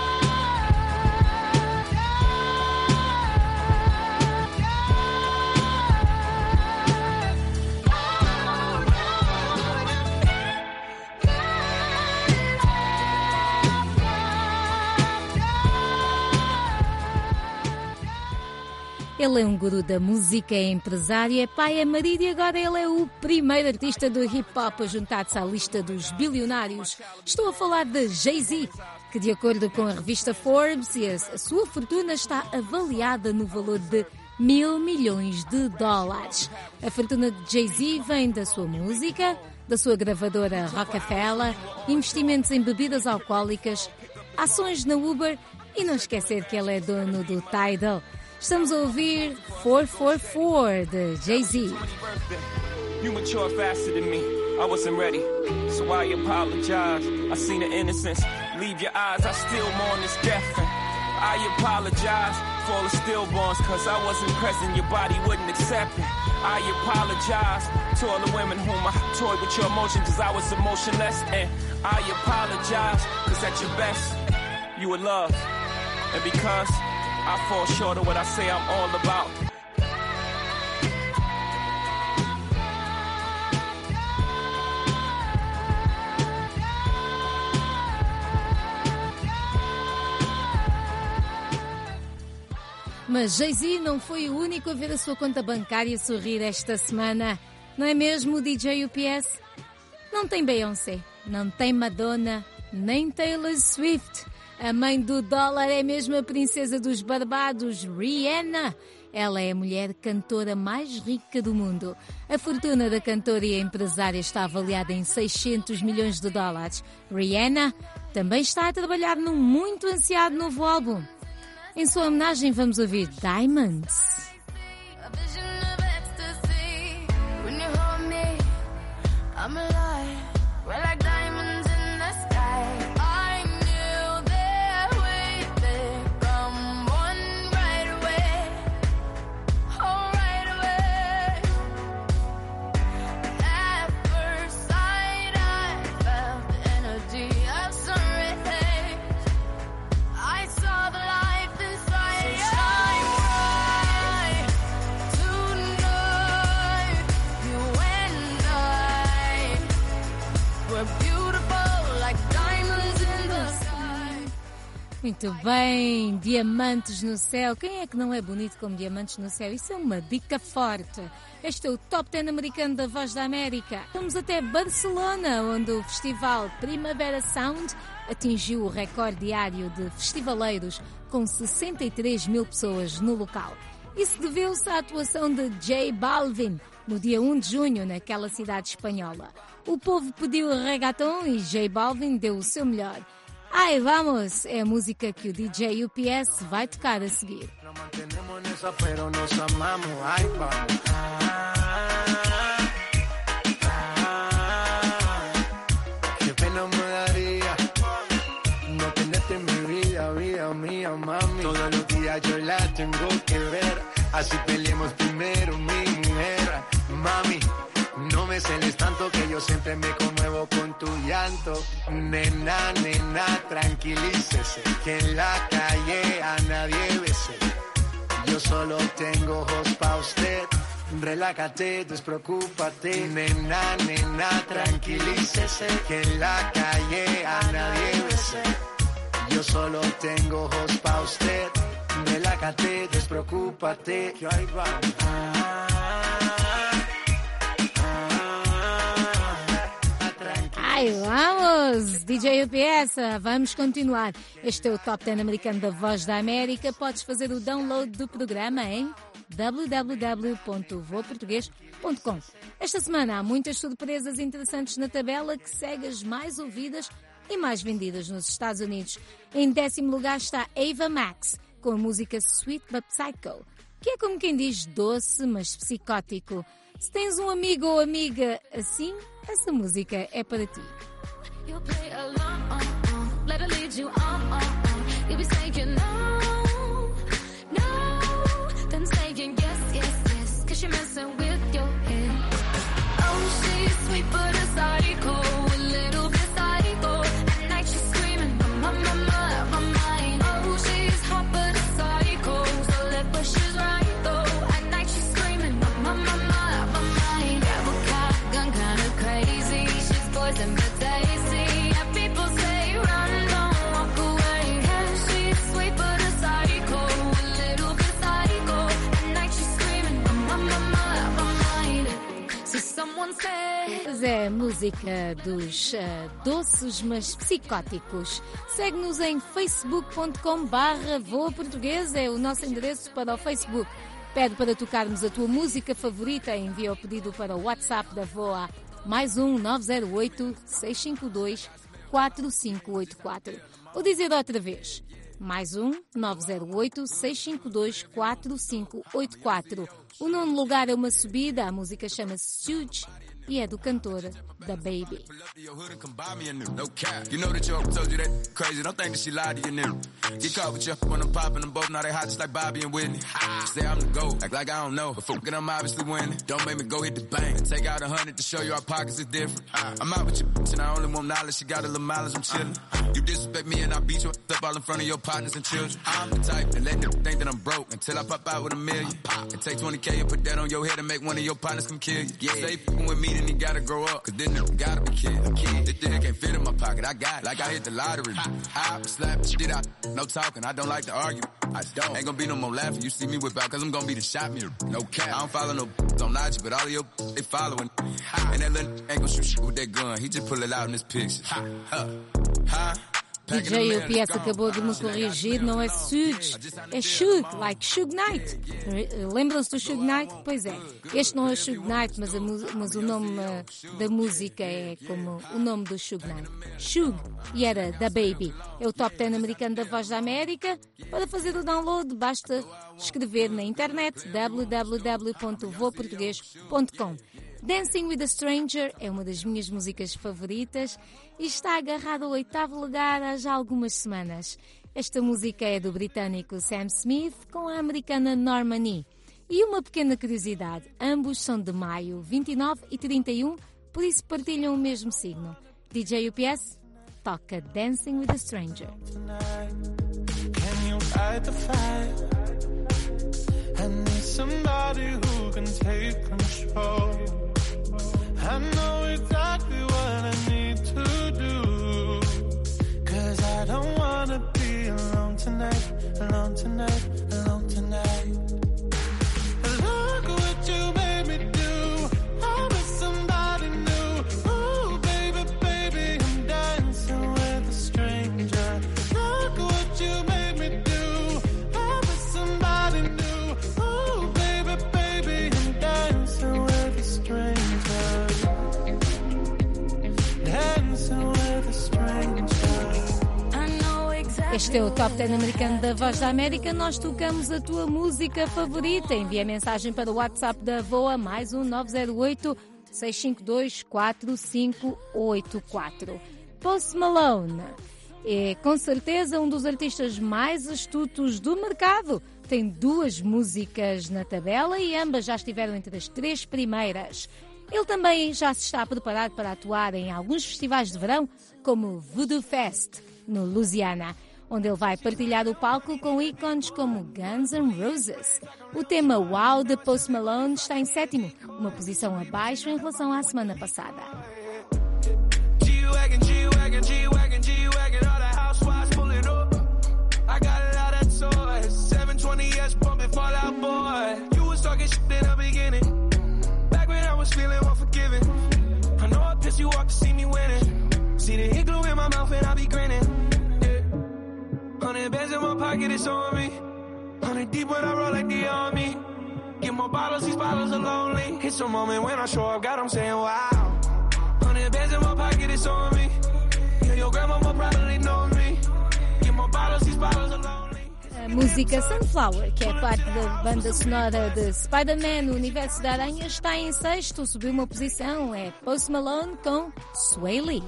Ele é um guru da música, é empresário, é pai, é marido e agora ele é o primeiro artista do hip-hop a juntar-se à lista dos bilionários. Estou a falar de Jay-Z, que de acordo com a revista Forbes, a sua fortuna está avaliada no valor de $1.000 milhões. A fortuna de Jay-Z vem da sua música, da sua gravadora Rockefeller, investimentos em bebidas alcoólicas, ações na Uber e não esquecer que ele é dono do Tidal. Estamos a ouvir 444 de Jay-Z. You mature faster than me. I wasn't ready, so I apologize. I seen the innocence leave your eyes. I still mourn this death. I apologize for all the stillborns, cause I wasn't present. Your body wouldn't accept it. I apologize to all the women whom I toyed with your emotions, cause I was emotionless. And I apologize, cause at your best, you were love. And because I fall short of what I say I'm all about. Mas Jay-Z não foi o único a ver a sua conta bancária sorrir esta semana. Não é mesmo, DJ UPS? Não tem Beyoncé, não tem Madonna, nem Taylor Swift. A mãe do dólar é mesmo a princesa dos Barbados, Rihanna. Ela é a mulher cantora mais rica do mundo. A fortuna da cantora e a empresária está avaliada em $600 milhões. Rihanna também está a trabalhar num muito ansiado novo álbum. Em sua homenagem vamos ouvir Diamonds. Muito bem, diamantes no céu. Quem é que não é bonito como diamantes no céu? Isso é uma dica forte. Este é o Top 10 americano da Voz da América. Vamos até Barcelona, onde o festival Primavera Sound atingiu o recorde diário de festivaleiros, com 63 mil pessoas no local. Isso deveu-se à atuação de J Balvin, no dia 1 de junho, naquela cidade espanhola. O povo pediu reggaeton e J Balvin deu o seu melhor. Ai, vamos! É a música que o DJ UPS vai tocar a seguir. tengo que ver. Así peleemos primero, mi mujer. Mami, no me celes tanto que yo siempre me conmuevo con tu llanto. Nena, nena, tranquilícese, que en la calle a nadie bese. Yo solo tengo ojos pa' usted. Relájate, despreocúpate. Nena, nena, tranquilícese, que en la calle a nadie bese. Yo solo tengo ojos pa' usted. Relájate, despreocúpate, que ahí va. Ai, vamos! DJ UPS, vamos continuar. Este é o Top 10 americano da Voz da América. Podes fazer o download do programa em www.voaportugues.com. Esta semana há muitas surpresas interessantes na tabela que segue as mais ouvidas e mais vendidas nos Estados Unidos. Em 10º lugar está Ava Max, com a música Sweet But Psycho, que é como quem diz doce, mas psicótico. Se tens um amigo ou amiga assim, essa música é para ti. É a música dos doces, mas psicóticos. Segue-nos em facebook.com/voaportuguês, é o nosso endereço para o Facebook. Pede para tocarmos a tua música favorita, envia o pedido para o WhatsApp da VOA, +1 908 652 4584. Vou dizer outra vez, +1 908 652 4584. O nono lugar é uma subida, a música chama-se Huge e é do cantor Da Baby. You know that your told you that crazy. Don't think that she lied to you, nigga. Get caught with you when I'm popping them both. Now they hot just like Bobby and Whitney. Say I'm the GOAT, act like I don't know. But fuck it, I'm obviously winning. Don't make me go hit the bank and take out 100 to show you our pockets is different. I'm out with you, bitch, and I only want knowledge. She got a little mileage, I'm chillin'. You disrespect me and I beat you up all in front of your partners and children. I'm the type that let them think that I'm broke until I pop out with $1 million. And take 20K and put that on your head and make one of your partners come kill you. Yeah. Say f***ing with me, then he gotta grow up, cause then it gotta be killed. This thing can't fit in my pocket, I got it, like I hit the lottery. I slap shit out, no talking, I don't like to argue. I don't. Ain't gonna be no more laughing, you see me whip out, cause I'm gonna be the shot mirror. No cap, I don't follow no on IG, but all of your they following. And that little ain't gonna shoot shit with that gun, he just pull it out in this picture. DJ UPS acabou de me corrigir, não é Suge, é Suge, like Suge Knight. Lembram-se do Suge Knight? Pois é, este não é Suge Knight, mas o nome da música é como o nome do Suge Knight. Suge, e era Da Baby. É o Top 10 americano da Voz da América. Para fazer o download, basta escrever na internet www.voaportugues.com. Dancing with a Stranger é uma das minhas músicas favoritas e está agarrado ao 8º lugar há já algumas semanas. Esta música é do britânico Sam Smith com a americana Norma Nee. E uma pequena curiosidade, ambos são de maio, 29 e 31, por isso partilham o mesmo signo. DJ UPS toca Dancing with a Stranger. Can you fight the fight? I need somebody who can take control. I know exactly what I need to do, 'cause I don't wanna be alone tonight, alone tonight, alone tonight. Look what you made me do, I'm with somebody new. Ooh, baby, baby, I'm dancing with a stranger. Look what you made me do, I'm with somebody new. Ooh, baby, baby, I'm dancing with a stranger. Este é o Top 10 americano da Voz da América. Nós tocamos a tua música favorita. Envia mensagem para o WhatsApp da VOA, +1 908 652 4584. Post Malone é com certeza um dos artistas mais astutos do mercado. tem 2 músicas na tabela e ambas já estiveram entre as 3 primeiras. Ele também já se está a preparar para atuar em alguns festivais de verão, como o Voodoo Fest, no Louisiana, onde ele vai partilhar o palco com ícones como Guns N' Roses. O tema Wow de Post Malone está em 7º, uma posição abaixo em relação à semana passada. Bands in my pocket, it's on me. 100 deep when I roll like the army. Get more bottles, these bottles are lonely. It's a moment when I show up, God, I'm saying wow. 100 bands in my pocket, it's on me. Yeah, your grandma will probably know me. Get more bottles, these bottles are lonely. A música Sunflower, que é parte da banda sonora de Spider-Man, o Universo da Aranha, está em 6º, subiu uma posição, é Post Malone com Sway Lee.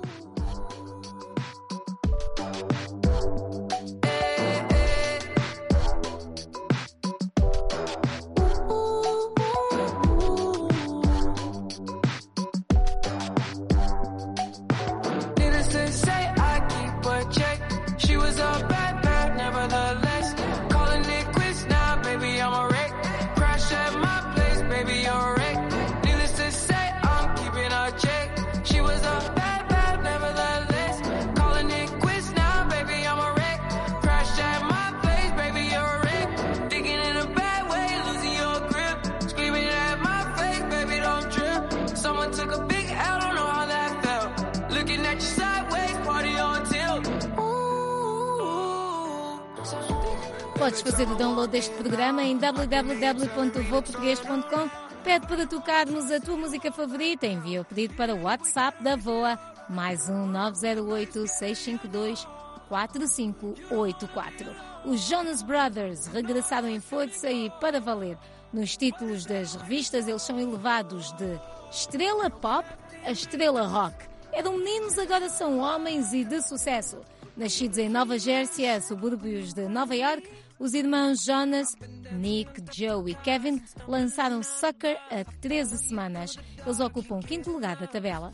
Podes fazer o download deste programa em www.voaportugues.com. Pede para tocarmos a tua música favorita. Envia o pedido para o WhatsApp da VOA, +1 908 652 4584. Os Jonas Brothers regressaram em força e para valer. Nos títulos das revistas, eles são elevados de estrela pop a estrela rock. Eram meninos, agora são homens e de sucesso. Nascidos em Nova Jersey, subúrbios de Nova York, os irmãos Jonas, Nick, Joe e Kevin lançaram Sucker há 13 semanas. Eles ocupam o 5º lugar da tabela.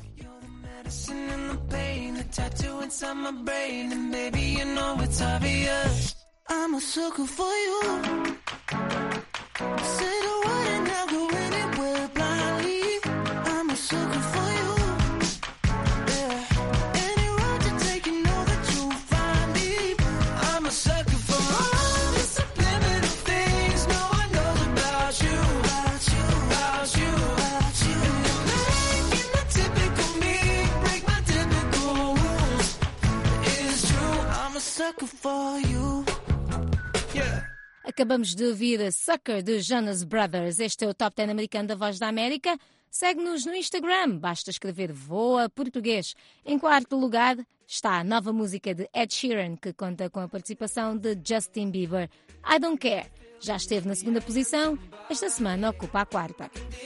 I'm a sucker for you. Say the word and I'll go anywhere blindly. I'm a sucker for you. Yeah. Any road to take, you know that you'll find me. I'm a sucker for all the subliminal things no one knows about you. About you, about you, about you. And you're making the typical me break my typical rules. It's true, I'm a sucker for you. Acabamos de ouvir a Sucker de Jonas Brothers. Este é o Top 10 americano da Voz da América. Segue-nos no Instagram, basta escrever VOA Português. Em 4º lugar está a nova música de Ed Sheeran, que conta com a participação de Justin Bieber. I Don't Care. Já esteve na 2ª posição, esta semana ocupa a 4ª.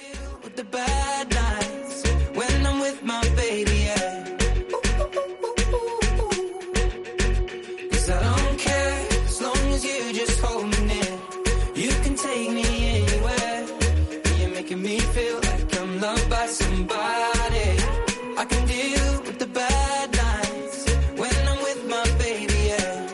Me feel like I'm loved by somebody. I can deal with the bad nights when I'm with my baby, yeah.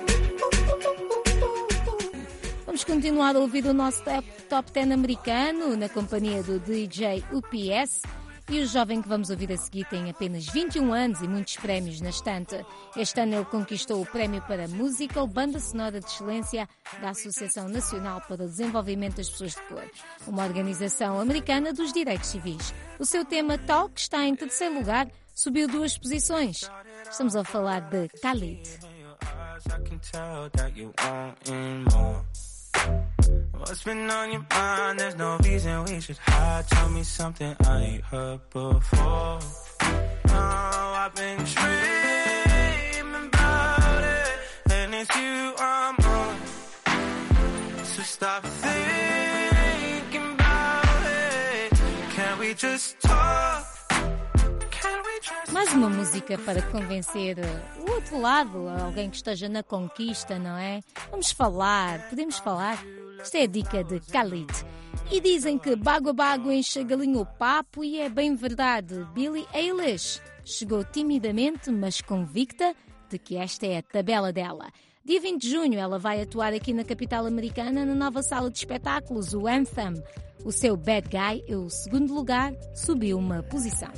Vamos continuar a ouvir o nosso Top 10 americano na companhia do DJ UPS. E o jovem que vamos ouvir a seguir tem apenas 21 anos e muitos prémios na estante. Este ano ele conquistou o prémio para Musical Banda Sonora de Excelência da Associação Nacional para o Desenvolvimento das Pessoas de Cor, uma organização americana dos direitos civis. O seu tema Talk está em 3º lugar, subiu 2 posições. Estamos a falar de Khalid. What's been on your mind? There's no reason we should hide. Tell me something I ain't heard before. Oh, I've been dreaming about it, and it's you I'm on. So stop thinking about it. Can we just talk? Mais uma música para convencer o outro lado, alguém que esteja na conquista, não é? Vamos falar, podemos falar? Isto é a dica de Khalid. E dizem que bago a bago enche galinha o papo e é bem verdade. Billie Eilish chegou timidamente, mas convicta de que esta é a tabela dela. Dia 20 de junho ela vai atuar aqui na capital americana na nova sala de espetáculos, o Anthem. O seu Bad Guy, o segundo lugar, subiu uma posição.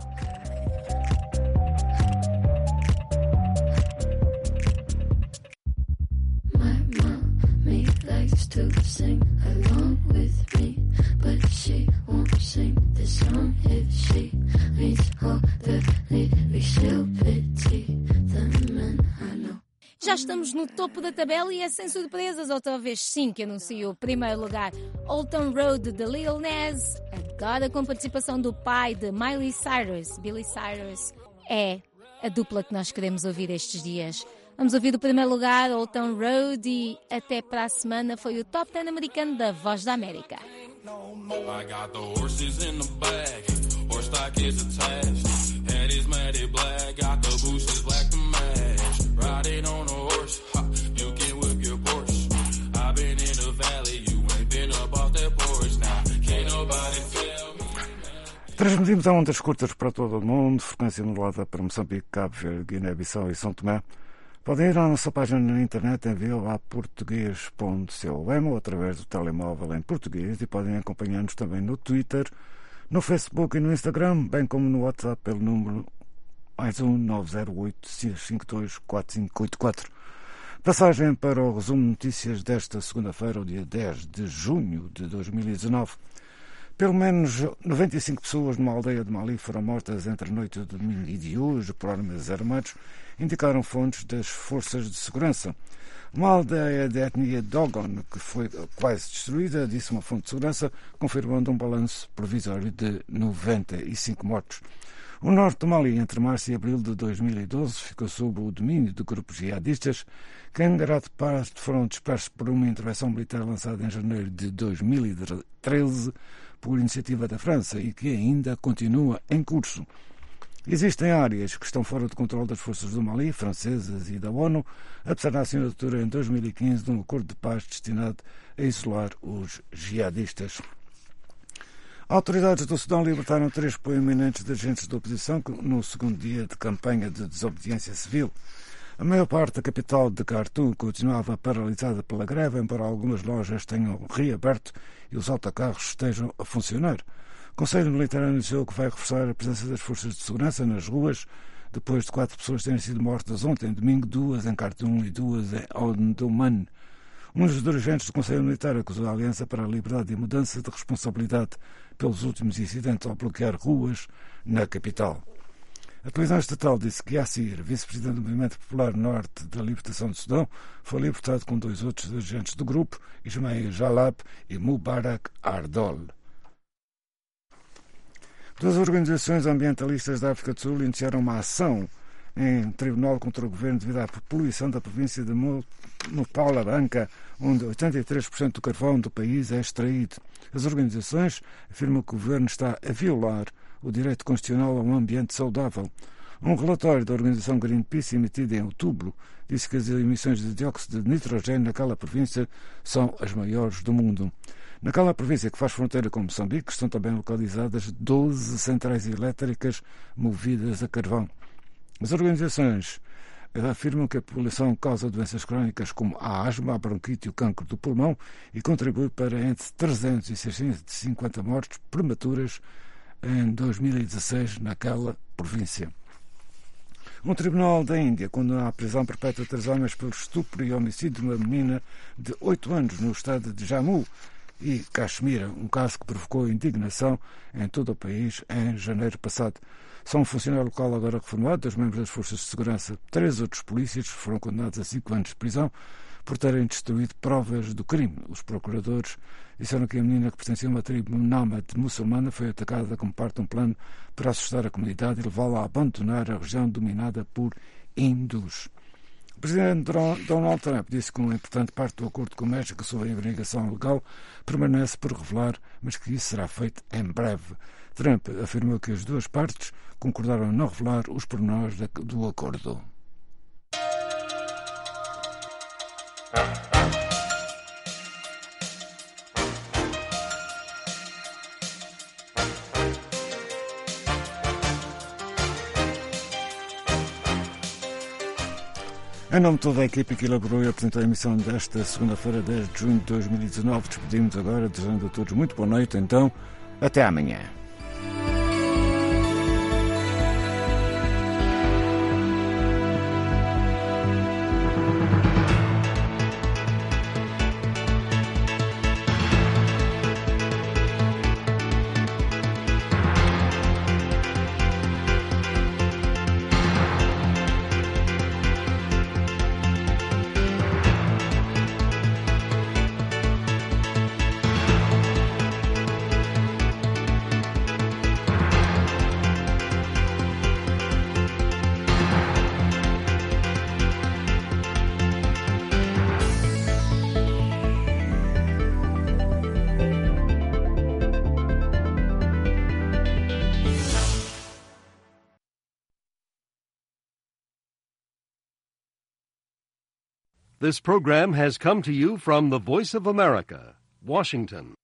Likes to sing along with me, but she won't sing the song if she reads all the lyrics. She'll pity the man I know. Já estamos no topo da tabela e é sem surpresas, ou talvez sim, que anunciou o primeiro lugar. Old Town Road de Lil Nas, agora com participação do pai de Miley Cyrus. Billy Cyrus é a dupla que nós queremos ouvir estes dias. Vamos ouvir o primeiro lugar, Old Town Road, e até para a semana foi o Top 10 americano da Voz da América. I got the horses in the bag, horse stock is attached, head is matted black, got the bushes black to match, riding on a horse, you can whip your Porsche, I've been in the valley, you ain't been up off that porch, now can't nobody tell me. Transmitimos a ondas curtas para todo o mundo, frequência modulada para Moçambique, Cabo Verde, Guiné-Bissau e São Tomé. Podem ir à nossa página na internet em voaportugues.com ou através do telemóvel em português e podem acompanhar-nos também no Twitter, no Facebook e no Instagram, bem como no WhatsApp pelo número +1 908 652 4584. Passagem para o resumo de notícias desta segunda-feira, o dia 10 de junho de 2019. Pelo menos 95 pessoas numa aldeia de Mali foram mortas entre a noite de domingo e de hoje por homens armados, indicaram fontes das forças de segurança. Uma aldeia de etnia Dogon, que foi quase destruída, disse uma fonte de segurança, confirmando um balanço provisório de 95 mortos. O norte do Mali, entre março e abril de 2012, ficou sob o domínio de grupos jihadistas que, em grande parte, foram dispersos por uma intervenção militar lançada em janeiro de 2013 por iniciativa da França e que ainda continua em curso. Existem áreas que estão fora do controle das forças do Mali, francesas e da ONU, apesar da assinatura em 2015 de um acordo de paz destinado a isolar os jihadistas. Autoridades do Sudão libertaram 3 proeminentes de agentes da oposição no segundo dia de campanha de desobediência civil. A maior parte da capital de Khartoum continuava paralisada pela greve, embora algumas lojas tenham reaberto e os autocarros estejam a funcionar. O Conselho Militar anunciou que vai reforçar a presença das forças de segurança nas ruas, depois de 4 pessoas terem sido mortas ontem, domingo, 2 em Khartoum e 2 em Omdurman. Um dos dirigentes do Conselho Militar acusou a Aliança para a Liberdade e Mudança de responsabilidade pelos últimos incidentes ao bloquear ruas na capital. A televisão estatal disse que Yassir, vice-presidente do Movimento Popular Norte da Libertação do Sudão, foi libertado com 2 outros dirigentes do grupo, Ismail Jalab e Mubarak Ardol. 2 organizações ambientalistas da África do Sul iniciaram uma ação em tribunal contra o governo devido à poluição da província de Mpumalanga, onde 83% do carvão do país é extraído. As organizações afirmam que o governo está a violar o direito constitucional a um ambiente saudável. Um relatório da organização Greenpeace, emitido em outubro, disse que as emissões de dióxido de nitrogênio naquela província são as maiores do mundo. Naquela província que faz fronteira com Moçambique estão também localizadas 12 centrais elétricas movidas a carvão. As organizações afirmam que a poluição causa doenças crónicas como a asma, a bronquite e o cancro do pulmão e contribui para entre 300 e 650 mortes prematuras em 2016 naquela província. Um tribunal da Índia condenou à prisão perpétua 3 homens pelo estupro e homicídio de uma menina de 8 anos no estado de Jammu e Caxemira, um caso que provocou indignação em todo o país em janeiro passado. Só um funcionário local agora reformado, 2 membros das forças de segurança, 3 outros polícias foram condenados a 5 anos de prisão por terem destruído provas do crime. Os procuradores disseram que a menina, que pertencia a uma tribo nômade muçulmana, foi atacada como parte de um plano para assustar a comunidade e levá-la a abandonar a região dominada por hindus. O presidente Donald Trump disse que uma importante parte do acordo com o México sobre a imigração legal permanece por revelar, mas que isso será feito em breve. Trump afirmou que as duas partes concordaram em não revelar os pormenores do acordo. Em nome de toda a equipe que elaborou e apresentou a emissão desta segunda-feira, 10 de junho de 2019, despedimos agora, desejando a todos muito boa noite, então, até amanhã. This program has come to you from the Voice of America, Washington.